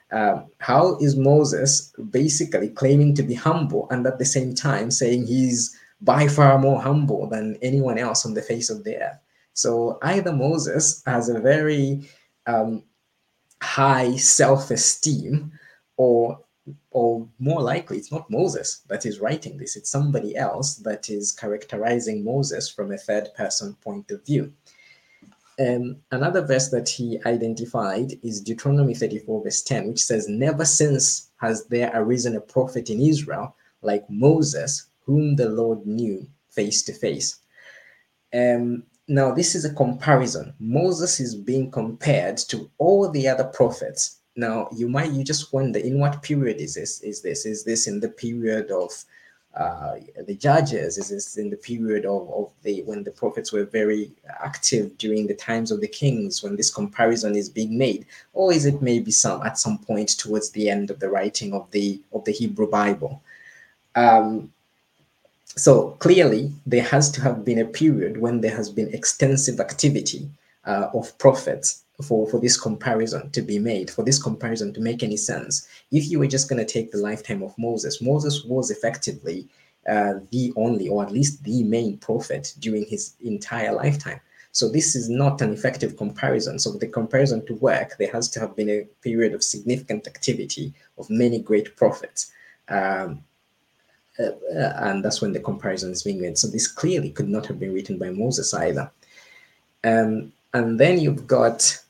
Um, how is Moses basically claiming to be humble and at the same time saying he's by far more humble than anyone else on the face of the earth? So either Moses has a very um, high self-esteem, or or more likely it's not Moses that is writing this, it's somebody else that is characterizing Moses from a third person point of view. Um, another verse that he identified is Deuteronomy thirty-four, verse ten, which says, "Never since has there arisen a prophet in Israel like Moses, whom the Lord knew face to face." Um, now, this is a comparison. Moses is being compared to all the other prophets. Now, you might you just wonder, in what period is this? Is this is this in the period of uh, the judges? Is this in the period of, of the when the prophets were very active during the times of the kings, when this comparison is being made, or is it maybe some at some point towards the end of the writing of the of the Hebrew Bible? Um, so clearly, there has to have been a period when there has been extensive activity uh, of prophets for, for this comparison to be made, for this comparison to make any sense. If you were just going to take the lifetime of Moses, Moses was effectively uh, the only, or at least the main prophet during his entire lifetime. So this is not an effective comparison. So for the comparison to work, there has to have been a period of significant activity of many great prophets. Um, uh, uh, and that's when the comparison is being made. So this clearly could not have been written by Moses either. Um, and then you've got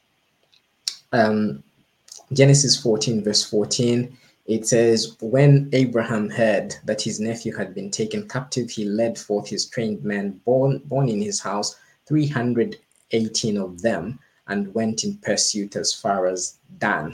um, Genesis fourteen, verse fourteen. It says, "When Abraham heard that his nephew had been taken captive, he led forth his trained men born, born in his house, three hundred eighteen of them, and went in pursuit as far as Dan."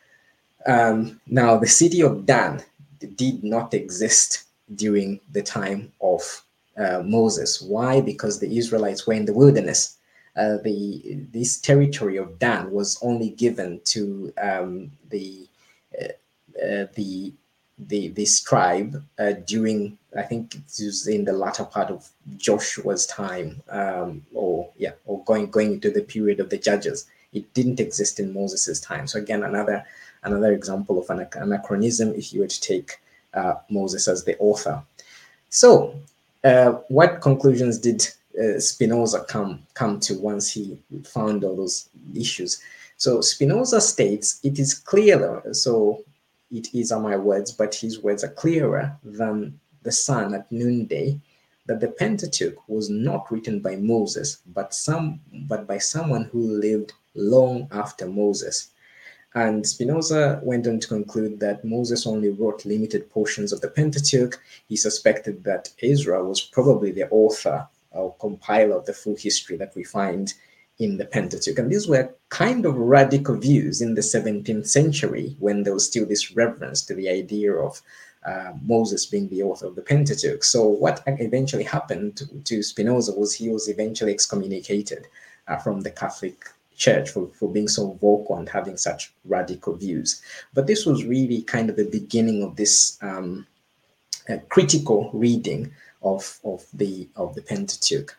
Um, now, the city of Dan did not exist during the time of uh, Moses. Why? Because the Israelites were in the wilderness. Uh, the this territory of Dan was only given to um, the uh, uh, the the this tribe uh, during, I think it was in the latter part of Joshua's time, um, or yeah, or going going into the period of the judges. It didn't exist in Moses's time. So again, another another example of an anachronism if you were to take uh, Moses as the author. So, uh, what conclusions did uh, Spinoza come come to once he found all those issues? So Spinoza states it is clearer. So it is are my words, but his words are clearer than the sun at noonday, that the Pentateuch was not written by Moses, but some but by someone who lived long after Moses. And Spinoza went on to conclude that Moses only wrote limited portions of the Pentateuch. He suspected that Ezra was probably the author or compiler of the full history that we find in the Pentateuch. And these were kind of radical views in the seventeenth century, when there was still this reverence to the idea of uh, Moses being the author of the Pentateuch. So what eventually happened to, to Spinoza was he was eventually excommunicated uh, from the Catholic Church for, for being so vocal and having such radical views. But this was really kind of the beginning of this um, uh, critical reading of, of the of the Pentateuch.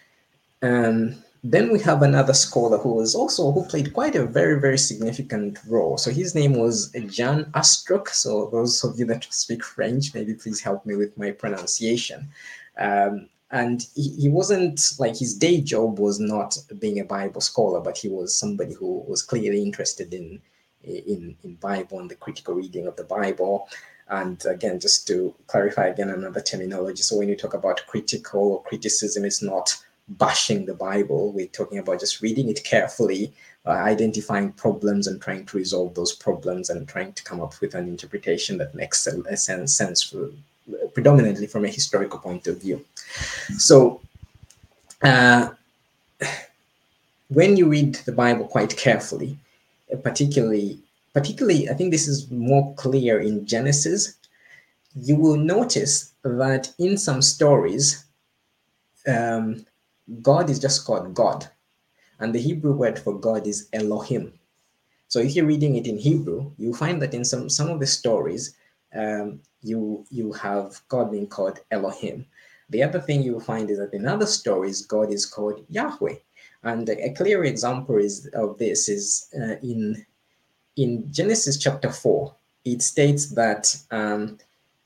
Um, then we have another scholar who was also who played quite a very very significant role. So his name was Jean Astruc. So those of you that speak French, maybe please help me with my pronunciation. Um, and he, he wasn't like, his day job was not being a Bible scholar, but he was somebody who was clearly interested in in in Bible and the critical reading of the Bible. And again, just to clarify again another terminology. So when you talk about critical or criticism, it's not bashing the Bible. We're talking about just reading it carefully, uh, identifying problems and trying to resolve those problems, and trying to come up with an interpretation that makes a sense, sense for, predominantly from a historical point of view. So uh, when you read the Bible quite carefully, uh, particularly, particularly, I think this is more clear in Genesis, you will notice that in some stories, um, God is just called God. And the Hebrew word for God is Elohim. So if you're reading it in Hebrew, you find that in some, some of the stories, um, you, you have God being called Elohim. The other thing you will find is that in other stories, God is called Yahweh. And a clear example is, of this is uh, in in Genesis chapter four, it states that um,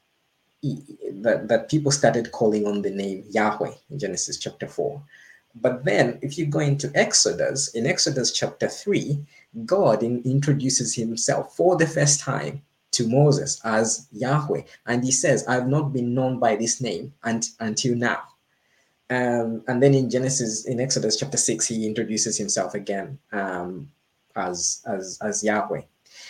that, that people started calling on the name Yahweh in Genesis chapter four. But then, if you go into Exodus, in Exodus chapter three, God in, introduces himself for the first time to Moses as Yahweh. And he says, I've not been known by this name and, until now. Um, and then in Genesis, in Exodus chapter six, he introduces himself again um, as, as, as Yahweh.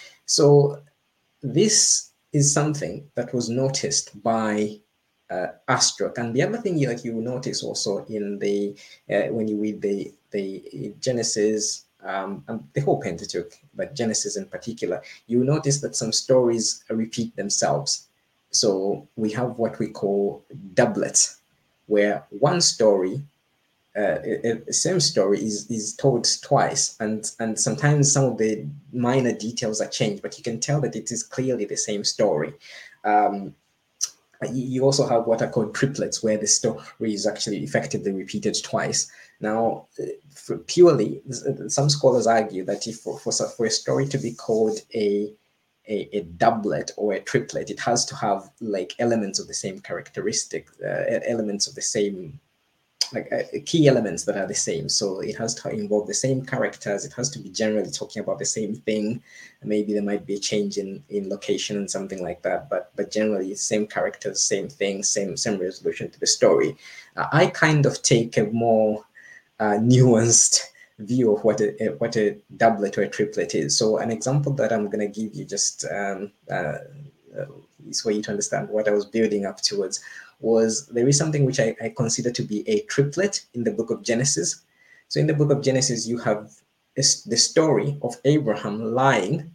So this is something that was noticed by uh, Astruc. And the other thing that you will notice also in the uh, when you read the the Genesis um, and the whole Pentateuch, but Genesis in particular, you will notice that some stories repeat themselves. So we have what we call doublets, where one story uh, it, it, same story is is told twice, and and sometimes some of the minor details are changed, but you can tell that it is clearly the same story. Um, you you also have what are called triplets, where the story is actually effectively repeated twice. Now, uh, for purely, some scholars argue that if for, for, for a story to be called a a, a doublet or a triplet, it has to have like elements of the same characteristic, uh, elements of the same like uh, key elements that are the same. So it has to involve the same characters. It has to be generally talking about the same thing. Maybe there might be a change in, in location and something like that, but but generally same characters, same thing, same same resolution to the story. Uh, I kind of take a more uh, nuanced view of what a, a what a doublet or a triplet is. So an example that I'm going to give you just um, uh, uh, is for you to understand what I was building up towards was there is something which I, I consider to be a triplet in the book of Genesis. So in the book of Genesis, you have this, the story of Abraham lying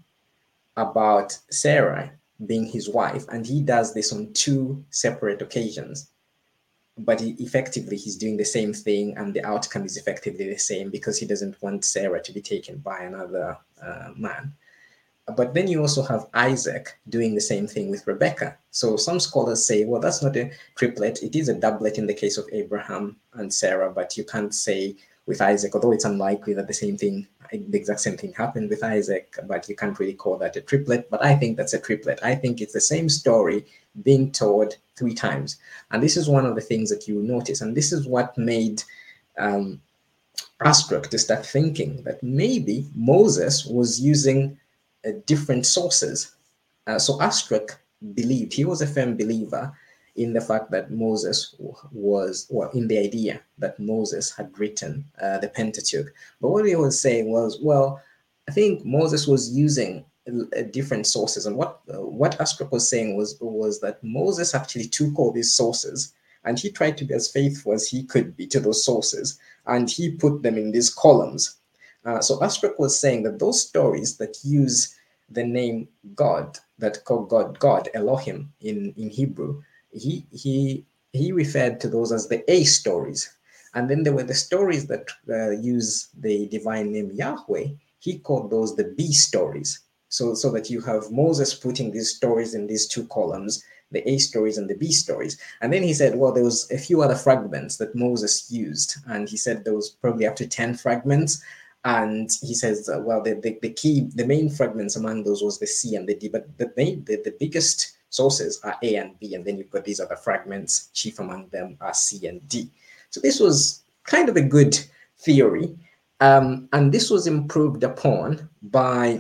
about Sarah being his wife, and he does this on two separate occasions. But he, effectively, he's doing the same thing, and the outcome is effectively the same because he doesn't want Sarah to be taken by another uh, man. But then you also have Isaac doing the same thing with Rebecca. So some scholars say, well, that's not a triplet. It is a doublet in the case of Abraham and Sarah, but you can't say with Isaac, although it's unlikely that the same thing, the exact same thing happened with Isaac, but you can't really call that a triplet. But I think that's a triplet. I think it's the same story being told three times. And this is one of the things that you will notice. And this is what made um, Astruc to start thinking that maybe Moses was using uh, different sources. Uh, so Astruc believed, he was a firm believer in the fact that Moses was, well, in the idea that Moses had written uh, the Pentateuch. But what he was saying was, well, I think Moses was using uh, different sources. And what uh, what Astruc was saying was, was that Moses actually took all these sources and he tried to be as faithful as he could be to those sources, and he put them in these columns. Uh, so Astruc was saying that those stories that use the name God, that call God God Elohim in in Hebrew, he he he referred to those as the A stories, and then there were the stories that uh, use the divine name Yahweh. He called those the B stories. So so that you have Moses putting these stories in these two columns, the A stories and the B stories. And then he said, well, there was a few other fragments that Moses used, and he said there was probably up to ten fragments. And he says, uh, well, the, the, the key, the main fragments among those was the C and the D, but the, main, the, the biggest sources are A and B, and then you've got these other fragments, chief among them are C and D. So this was kind of a good theory, um, and this was improved upon by,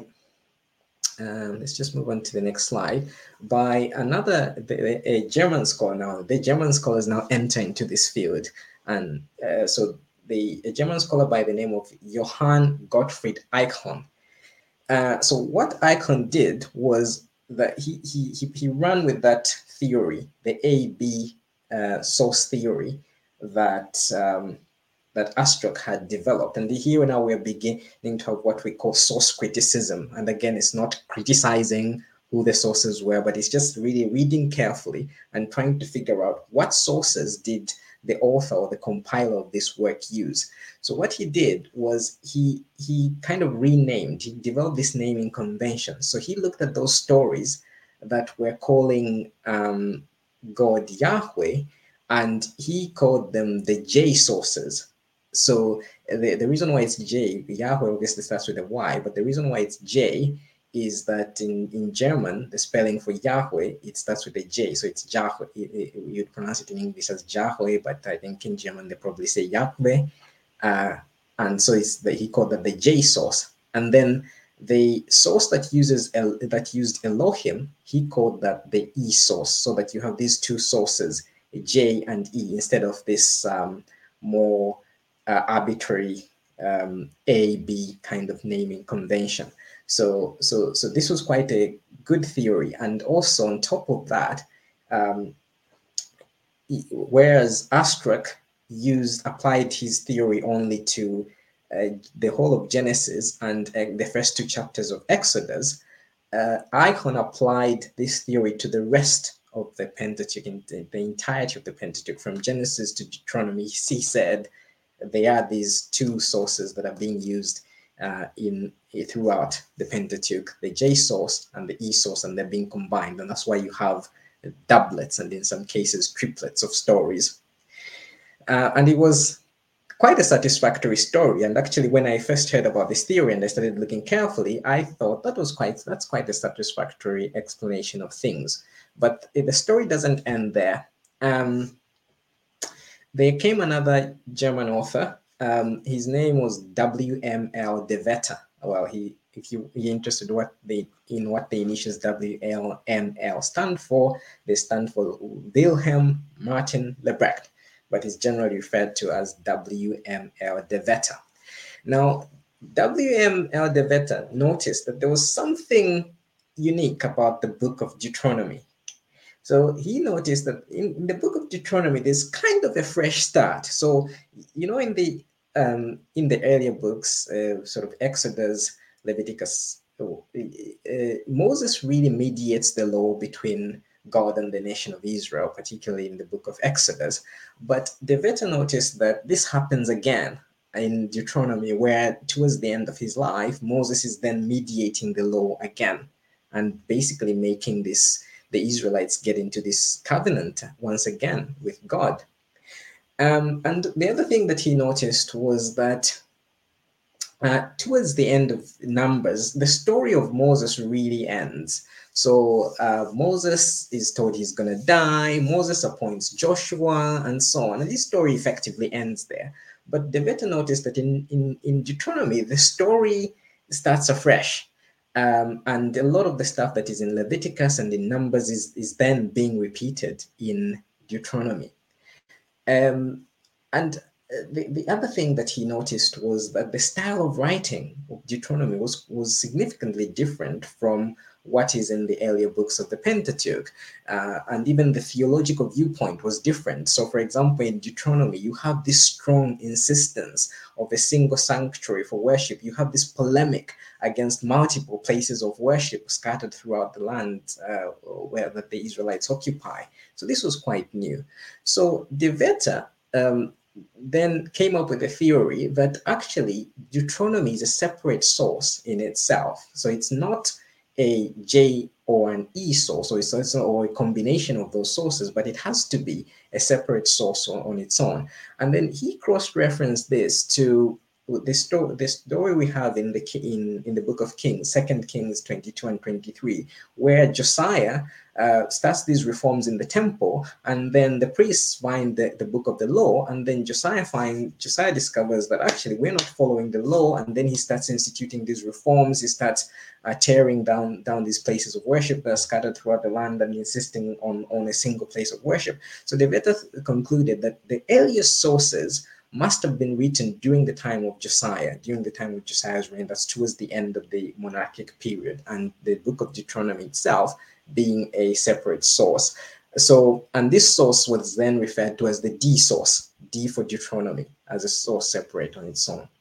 um, let's just move on to the next slide, by another, a German scholar now. The German scholars now enter into this field, and uh, so the a German scholar by the name of Johann Gottfried Eichhorn. Uh, so what Eichhorn did was that he, he, he, he ran with that theory, the A B uh, source theory that um, that Astruc had developed. And here now we're beginning to have what we call source criticism. And again, it's not criticizing who the sources were, but it's just really reading carefully and trying to figure out what sources did the author or the compiler of this work use. So what he did was he he kind of renamed, he developed this naming convention. So he looked at those stories that were calling um, God Yahweh, and he called them the J sources. So the, the reason why it's J, Yahweh obviously starts with a Y, but the reason why it's J is that in, in German, the spelling for Yahweh, it starts with a J. So it's Yahweh. You'd pronounce it in English as Yahweh, but I think in German they probably say Yahweh. Uh, and so it's the, he called that the J source. And then the source that uses El, that used Elohim, he called that the E source, so that you have these two sources, J and E, instead of this um, more uh, arbitrary um, A B kind of naming convention. So, so, so this was quite a good theory, and also on top of that, um, whereas Astruc used applied his theory only to uh, the whole of Genesis and uh, the first two chapters of Exodus, uh, Icon applied this theory to the rest of the Pentateuch, in the, the entirety of the Pentateuch, from Genesis to Deuteronomy. He said they are these two sources that are being used uh, in throughout the Pentateuch, the J source and the E source, and they're being combined, and that's why you have doublets and in some cases triplets of stories. Uh, and it was quite a satisfactory story. And actually, when I first heard about this theory and I started looking carefully, I thought that was quite that's quite a satisfactory explanation of things. But the story doesn't end there. Um, there came another German author. Um, his name was W M L de Wette. Well, he if you, you're interested what they in what the initials W L M L stand for, they stand for Wilhelm Martin Lebrecht, but is generally referred to as W M L de Wette. Now, W M L de Wette noticed that there was something unique about the book of Deuteronomy. So he noticed that in, in the book of Deuteronomy, there's kind of a fresh start. So, you know, in the um, in the earlier books, uh, sort of Exodus, Leviticus, uh, Moses really mediates the law between God and the nation of Israel, particularly in the book of Exodus. But De Wette noticed that this happens again in Deuteronomy, where towards the end of his life, Moses is then mediating the law again and basically making this the Israelites get into this covenant once again with God. Um, and the other thing that he noticed was that uh, towards the end of Numbers, the story of Moses really ends. So uh, Moses is told he's going to die. Moses appoints Joshua and so on. And this story effectively ends there. But De Wette noticed that in, in, in Deuteronomy, the story starts afresh. Um, and a lot of the stuff that is in Leviticus and in Numbers is, is then being repeated in Deuteronomy. Um, and the, the other thing that he noticed was that the style of writing of Deuteronomy was, was significantly different from what is in the earlier books of the Pentateuch. Uh, and even the theological viewpoint was different. So, for example, in Deuteronomy, you have this strong insistence of a single sanctuary for worship. You have this polemic against multiple places of worship scattered throughout the land uh, where that the Israelites occupy. So this was quite new. So De Wette um, then came up with a theory that actually Deuteronomy is a separate source in itself. So it's not a J or an E source, or, it's, or a combination of those sources, but it has to be a separate source on, on its own. And then he cross-referenced this to the story, the story we have in the in, in the book of Kings, Second Kings twenty-two and twenty-three, where Josiah uh, starts these reforms in the temple, and then the priests find the, the book of the law, and then Josiah find Josiah discovers that actually we're not following the law, and then he starts instituting these reforms. He starts uh, tearing down down these places of worship that are scattered throughout the land and insisting on on a single place of worship. So De Wette concluded that the earliest sources must have been written during the time of Josiah, during the time of Josiah's reign. That's towards the end of the monarchic period, and the book of Deuteronomy itself being a separate source. So, and this source was then referred to as the D source, D for Deuteronomy, as a source separate on its own.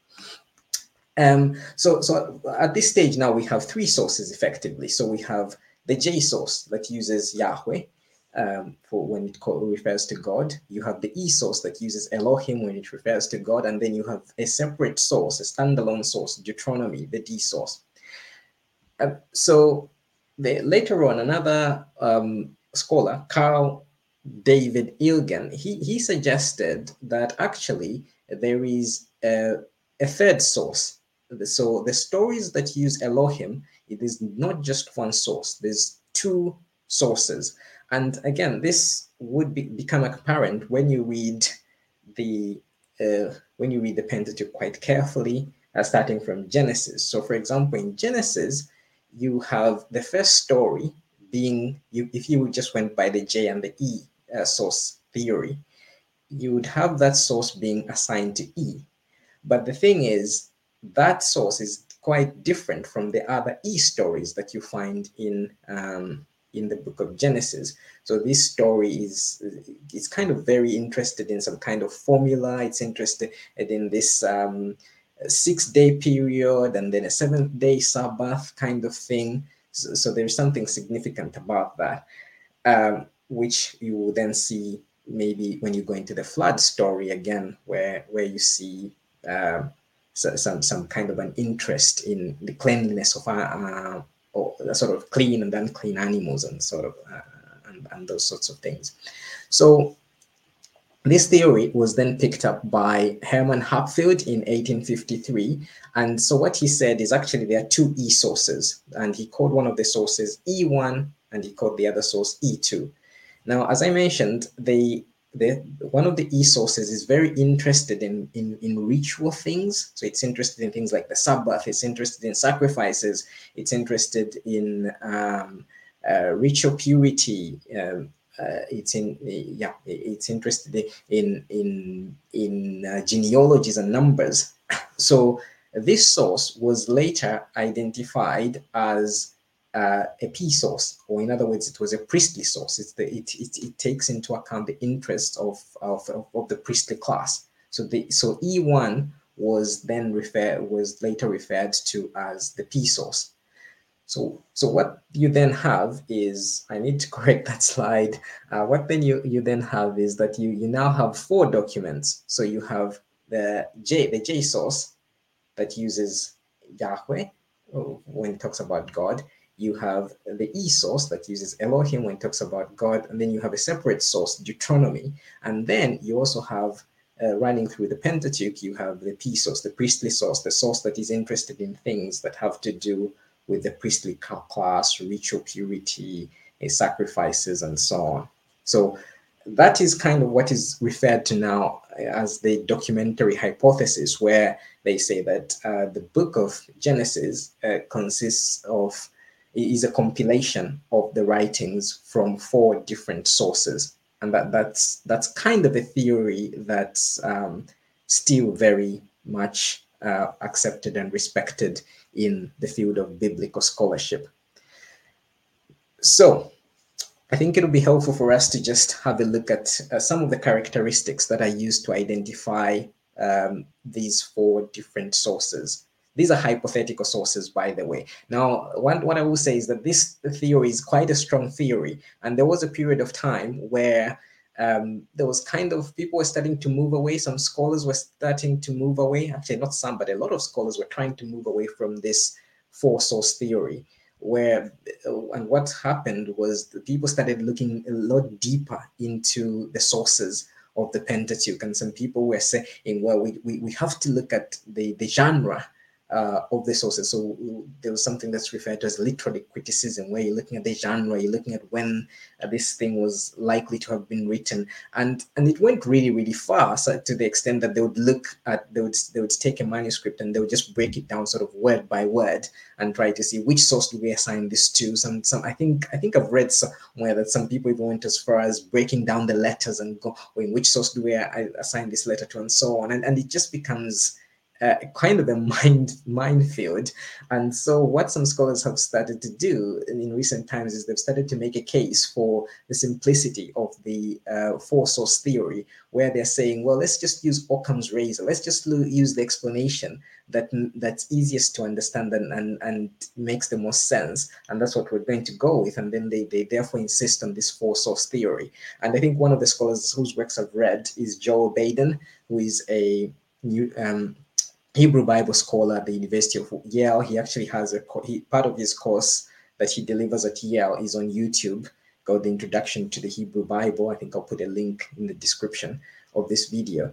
Um, so, so at this stage now we have three sources effectively. So we have the J source that uses Yahweh, Um, for when it call, refers to God. You have the E source that uses Elohim when it refers to God, and then you have a separate source, a standalone source, Deuteronomy, the D source. Uh, so the, later on, another um, scholar, Carl David Ilgen, he, he suggested that actually there is a, a third source so the stories that use Elohim, it is not just one source. There's two sources. And again, this would be, become apparent when you read the uh, when you read the Pentateuch quite carefully, uh, starting from Genesis. So, for example, in Genesis, you have the first story being, you, if you just went by the J and the E uh, source theory, you would have that source being assigned to E. But the thing is, that source is quite different from the other E stories that you find in um, in the book of Genesis. So this story is it's kind of very interested in some kind of formula. It's interested in this um, six day period and then a seventh day Sabbath kind of thing. So, so there's something significant about that, um, which you will then see maybe when you go into the flood story again, where where you see um, so, some some kind of an interest in the cleanliness of uh, or sort of clean and unclean animals and sort of uh, and, and those sorts of things. So this theory was then picked up by Hermann Hapfield in eighteen fifty-three. And so what he said is actually there are two E sources, and he called one of the sources E one and he called the other source E two. Now, as I mentioned, the, the one of the E sources is very interested in, in, in ritual things. So it's interested in things like the Sabbath, it's interested in sacrifices, it's interested in um, uh, ritual purity, um, uh, it's in yeah it's interested in in in uh, genealogies and numbers. So this source was later identified as uh, a P source, or in other words, it was a priestly source. It's the it it, it takes into account the interests of, of of the priestly class. So the so E one was then referred was later referred to as the P source. So, so what you then have is, I need to correct that slide. Uh, what then you, you then have is that you, you now have four documents. So you have the J, the J source that uses Yahweh when it talks about God. You have the E source that uses Elohim when it talks about God. And then you have a separate source, Deuteronomy. And then you also have uh, running through the Pentateuch, you have the P source, the priestly source, the source that is interested in things that have to do with the priestly class, ritual purity, uh, sacrifices, and so on. So that is kind of what is referred to now as the documentary hypothesis, where they say that uh, the book of Genesis uh, consists of, is a compilation of the writings from four different sources. And that, that's, that's kind of a theory that's um, still very much uh, accepted and respected in the field of biblical scholarship. So I think it'll be helpful for us to just have a look at uh, some of the characteristics that are used to identify um, these four different sources. These are hypothetical sources, by the way. Now, one, what I will say is that this theory is quite a strong theory. And there was a period of time where um, there was kind of, people were starting to move away. Some scholars were starting to move away. Actually, not some, but a lot of scholars were trying to move away from this four source theory, where and what happened was the people started looking a lot deeper into the sources of the Pentateuch, and some people were saying, well, we, we, we have to look at the, the genre uh, of the sources. So there was something that's referred to as literary criticism, where you're looking at the genre, you're looking at when uh, this thing was likely to have been written, and and it went really really far, so to the extent that they would look at they would they would take a manuscript and they would just break it down sort of word by word and try to see which source do we assign this to. Some some I think I think I've read somewhere that some people even went as far as breaking down the letters and go, well, in which source do we assign this letter to, and so on, and and it just becomes Uh, kind of a mind minefield. And so what some scholars have started to do in, in recent times is they've started to make a case for the simplicity of the uh, four source theory, where they're saying, well, let's just use Occam's razor. Let's just lo- use the explanation that that's easiest to understand and, and, and makes the most sense. And that's what we're going to go with. And then they, they therefore insist on this four source theory. And I think one of the scholars whose works I've read is Joel Baden, who is a new um, Hebrew Bible scholar at the University of Yale. He actually has a he, part of his course that he delivers at Yale is on YouTube, called The Introduction to the Hebrew Bible. I think I'll put a link in the description of this video.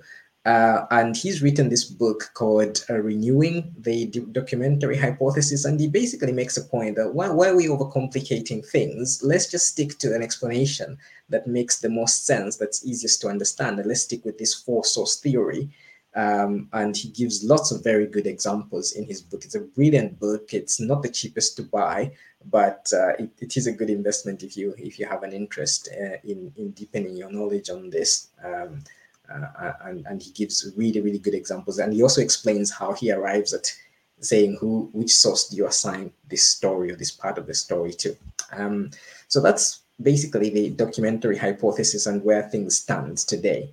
Uh, and he's written this book called uh, Renewing the D- Documentary Hypothesis. And he basically makes a point that why, why are we overcomplicating things? Let's just stick to an explanation that makes the most sense, that's easiest to understand. And let's stick with this four source theory. Um, and he gives lots of very good examples in his book. It's a brilliant book. It's not the cheapest to buy, but uh, it, it is a good investment if you if you have an interest uh, in in deepening your knowledge on this. Um, uh, and, and he gives really really good examples, and he also explains how he arrives at saying who which source do you assign this story or this part of the story to. Um, so that's basically the documentary hypothesis and where things stand today.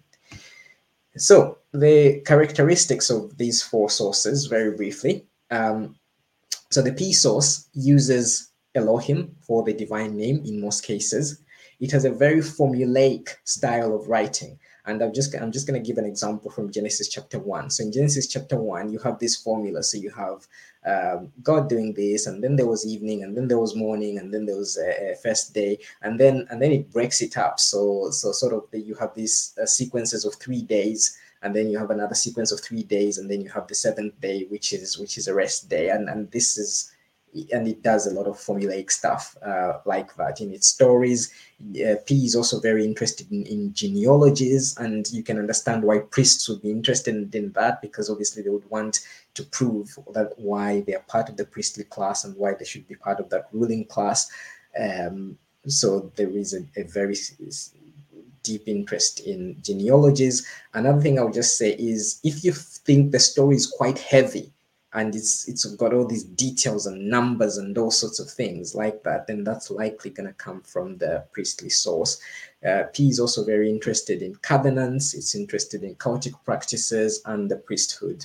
So the characteristics of these four sources, very briefly. Um, so the P source uses Elohim for the divine name in most cases. It has a very formulaic style of writing. And I'm just I'm just going to give an example from Genesis chapter one. So in Genesis chapter one, you have this formula. So you have um, God doing this, and then there was evening, and then there was morning, and then there was a, a first day, and then and then it breaks it up. So so sort of the, you have these uh, sequences of three days, and then you have another sequence of three days, and then you have the seventh day, which is which is a rest day, and and this is and it does a lot of formulaic stuff uh, like that in its stories. Uh, P is also very interested in, in genealogies, and you can understand why priests would be interested in, in that, because obviously they would want to prove that why they are part of the priestly class and why they should be part of that ruling class. Um, so there is a, a very deep interest in genealogies. Another thing I would just say is if you think the story is quite heavy and it's it's got all these details and numbers and all sorts of things like that, then that's likely going to come from the priestly source. Uh, P is also very interested in covenants. It's interested in cultic practices and the priesthood.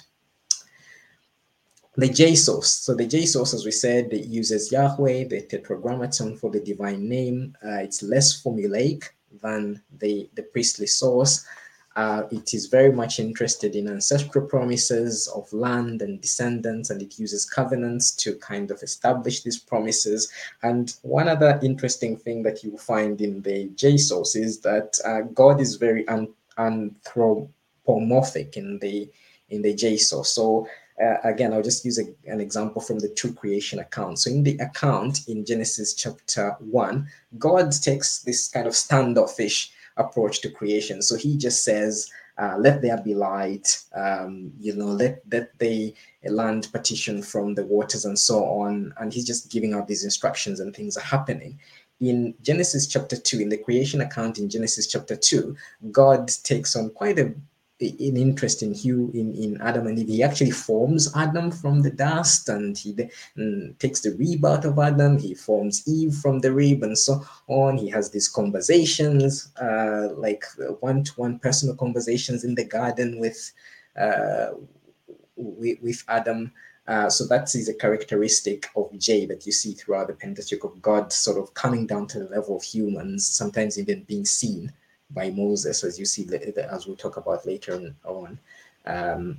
The J source. So the J source, as we said, it uses Yahweh, the tetragrammaton for the divine name. Uh, it's less formulaic than the, the priestly source. Uh, it is very much interested in ancestral promises of land and descendants, and it uses covenants to kind of establish these promises. And one other interesting thing that you find in the J source is that uh, God is very an- anthropomorphic in the in the J source. So uh, again, I'll just use a, an example from the true creation account. So in the account in Genesis chapter one, God takes this kind of standoffish approach to creation. So he just says, uh, let there be light, um, you know, let, let the land partition from the waters and so on. And he's just giving out these instructions and things are happening. In Genesis chapter two, in the creation account in Genesis chapter two, God takes on quite a an interest in Hugh in, in Adam and Eve. He actually forms Adam from the dust, and he mm, takes the rib out of Adam. He forms Eve from the rib, and so on. He has these conversations, uh, like one-to-one personal conversations in the garden with uh, with, with Adam. Uh, so that is a characteristic of J that you see throughout the Pentateuch, of God sort of coming down to the level of humans, sometimes even being seen by Moses, as you see, as we'll talk about later on. Um,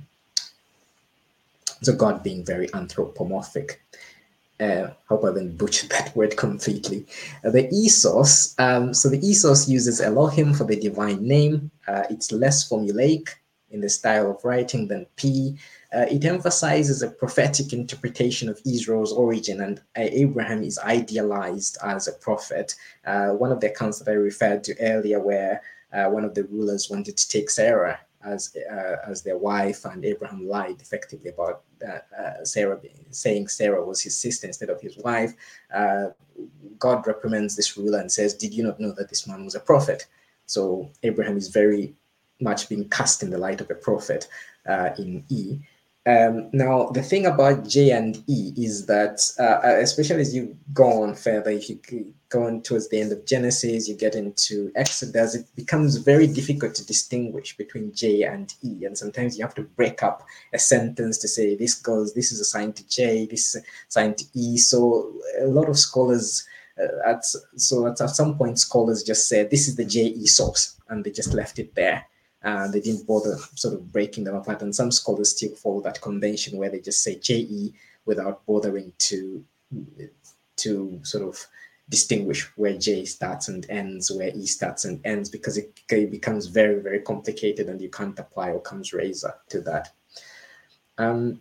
so God being very anthropomorphic. Uh, hope I haven't butchered that word completely. Uh, the E source, um, so the E source uses Elohim for the divine name. Uh, it's less formulaic in the style of writing than P. Uh, it emphasizes a prophetic interpretation of Israel's origin, and uh, Abraham is idealized as a prophet. Uh, one of the accounts that I referred to earlier, where uh, one of the rulers wanted to take Sarah as uh, as their wife, and Abraham lied effectively about that, uh, Sarah being, saying Sarah was his sister instead of his wife. Uh, God reprimands this ruler and says, "Did you not know that this man was a prophet?" So Abraham is very much being cast in the light of a prophet uh, in E. Um, now, the thing about J and E is that, uh, especially as you go on further, if you go on towards the end of Genesis, you get into Exodus, it becomes very difficult to distinguish between J and E. And sometimes you have to break up a sentence to say this goes, this is assigned to J, this is assigned to E. So a lot of scholars, uh, at so at, at some point, scholars just said this is the J E source, and they just left it there. Uh, they didn't bother sort of breaking them apart, and some scholars still follow that convention where they just say J E without bothering to to sort of distinguish where J starts and ends, where E starts and ends, because it, it becomes very, very complicated and you can't apply Occam's razor to that. Um,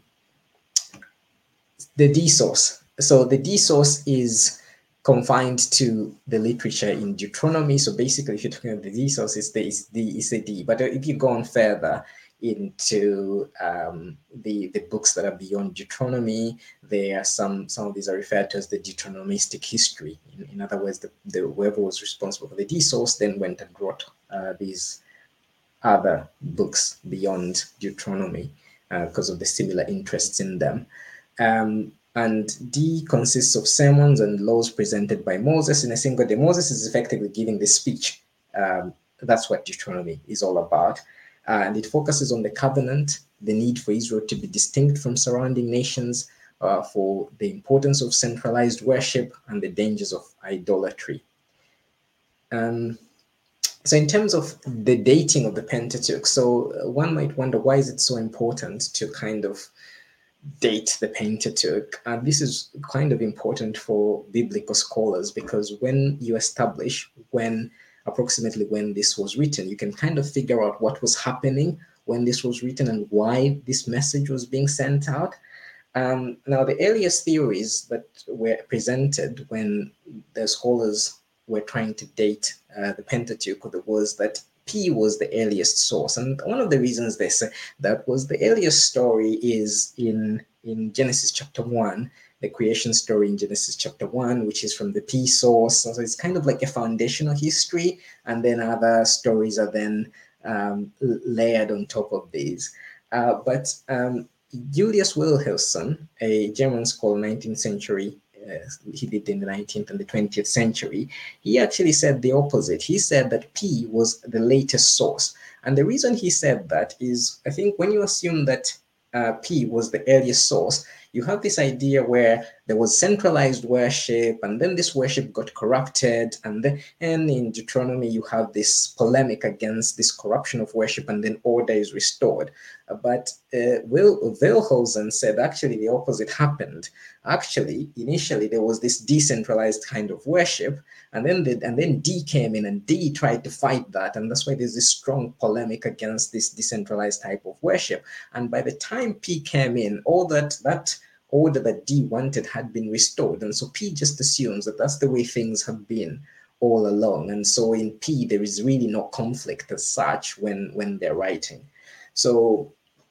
the D source. So the D source is confined to the literature in Deuteronomy. So basically, if you're talking about the D source, it's the, it's the, it's a D. But if you go on further into um, the the books that are beyond Deuteronomy, there are some some of these are referred to as the Deuteronomistic history. In, in other words, the, the whoever was responsible for the D source then went and wrote uh, these other books beyond Deuteronomy because uh, of the similar interests in them. Um, and D consists of sermons and laws presented by Moses in a single day. Moses is effectively giving the speech. Um, that's what Deuteronomy is all about. Uh, and it focuses on the covenant, the need for Israel to be distinct from surrounding nations, uh, for the importance of centralized worship, and the dangers of idolatry. Um, so in terms of the dating of the Pentateuch, so one might wonder, why is it so important to kind of date the Pentateuch? And this is kind of important for biblical scholars, because when you establish when approximately when this was written, you can kind of figure out what was happening when this was written and why this message was being sent out. Um, now, the earliest theories that were presented when the scholars were trying to date uh, the Pentateuch was that P was the earliest source. And one of the reasons they say that was the earliest story is in, in Genesis chapter one, the creation story in Genesis chapter one, which is from the P source. So it's kind of like a foundational history. And then other stories are then um, layered on top of these. Uh, but um, Julius Wilhelmsen, a German scholar, nineteenth century, uh, he lived in the nineteenth and the twentieth century, he actually said the opposite. He said that P was the latest source. And the reason he said that is, I think when you assume that uh, P was the earliest source, you have this idea where there was centralized worship, and then this worship got corrupted, and then and in Deuteronomy you have this polemic against this corruption of worship, and then order is restored. But uh, Will Wilhelmsen said actually the opposite happened. Actually, initially there was this decentralized kind of worship, and then the, and then D came in, and D tried to fight that, and that's why there's this strong polemic against this decentralized type of worship. And by the time P came in, all that that order that D wanted had been restored, and so P just assumes that that's the way things have been all along. And so in P there is really no conflict as such when when they're writing. So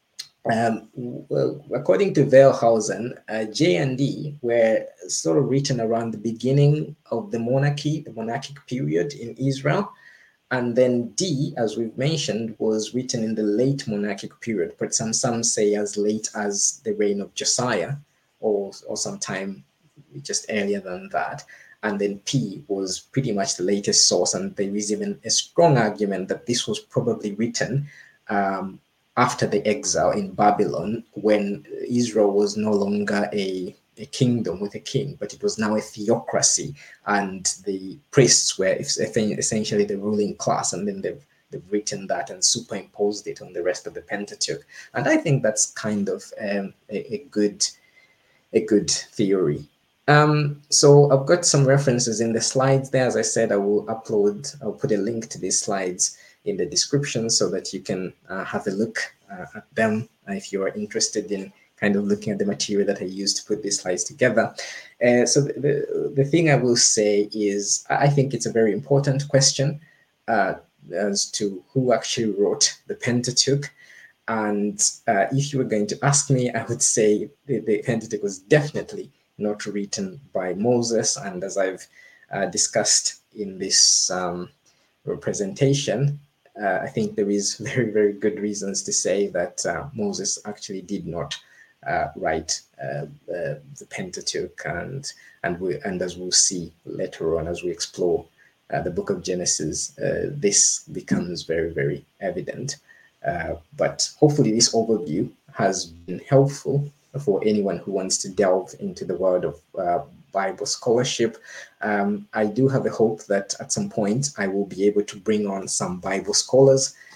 um, well, according to Wellhausen, uh, J and D were sort of written around the beginning of the monarchy, the monarchic period in Israel. And then D, as we've mentioned, was written in the late monarchic period, but some, some say as late as the reign of Josiah, or, or sometime just earlier than that. And then P was pretty much the latest source. And there is even a strong argument that this was probably written um, after the exile in Babylon, when Israel was no longer a, a kingdom with a king, but it was now a theocracy, and the priests were essentially the ruling class, and then they've, they've written that and superimposed it on the rest of the Pentateuch. And I think that's kind of um, a, a good a good theory. Um, so I've got some references in the slides there. As I said, I will upload, I'll put a link to these slides in the description so that you can uh, have a look uh, at them uh, if you are interested in kind of looking at the material that I used to put these slides together. Uh, so the, the, the thing I will say is, I think it's a very important question uh, as to who actually wrote the Pentateuch. And uh, if you were going to ask me, I would say the, the Pentateuch was definitely not written by Moses. And as I've uh, discussed in this um, presentation, uh, I think there is very, very good reasons to say that uh, Moses actually did not uh, write uh, uh, the Pentateuch. And, and, we, and as we'll see later on, as we explore uh, the book of Genesis, uh, this becomes very, very evident. Uh, but hopefully this overview has been helpful for anyone who wants to delve into the world of uh, Bible scholarship. Um, I do have a hope that at some point I will be able to bring on some Bible scholars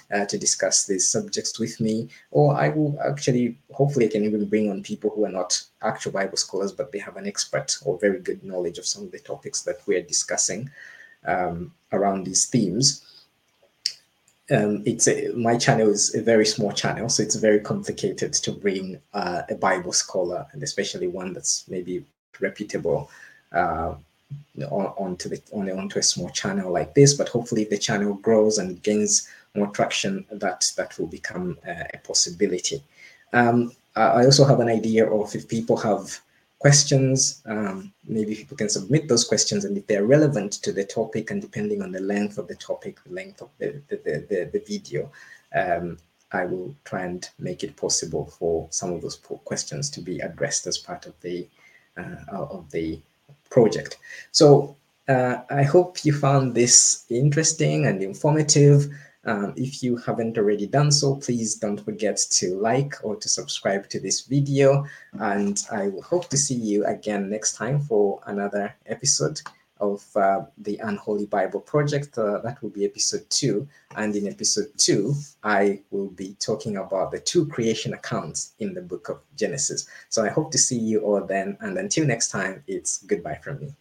uh, to discuss these subjects with me, or I will actually, hopefully I can even bring on people who are not actual Bible scholars, but they have an expert or very good knowledge of some of the topics that we're discussing um, around these themes. Um, it's a, my channel is a very small channel, so it's very complicated to bring uh, a Bible scholar, and especially one that's maybe reputable, uh, on, onto the on, onto a small channel like this. But hopefully, if the channel grows and gains more traction, that that will become uh, a possibility. Um, I also have an idea of, if people have questions, um, maybe people can submit those questions, and if they're relevant to the topic, and depending on the length of the topic, the length of the, the, the, the, the video, um, I will try and make it possible for some of those questions to be addressed as part of the uh, of the project. So uh, I hope you found this interesting and informative. Um, if you haven't already done so, please don't forget to like or to subscribe to this video. And I will hope to see you again next time for another episode of uh, the Unholy Bible Project. Uh, that will be episode two. And in episode two, I will be talking about the two creation accounts in the book of Genesis. So I hope to see you all then. And until next time, it's goodbye from me.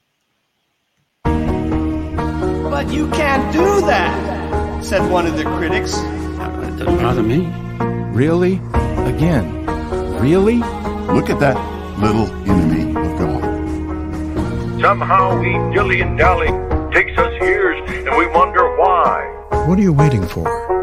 But you can't do that, said one of the critics. That doesn't bother me. Really? Again? Really? Look at that little enemy of God. Somehow we dilly and dally, takes us years, and we wonder why. What are you waiting for?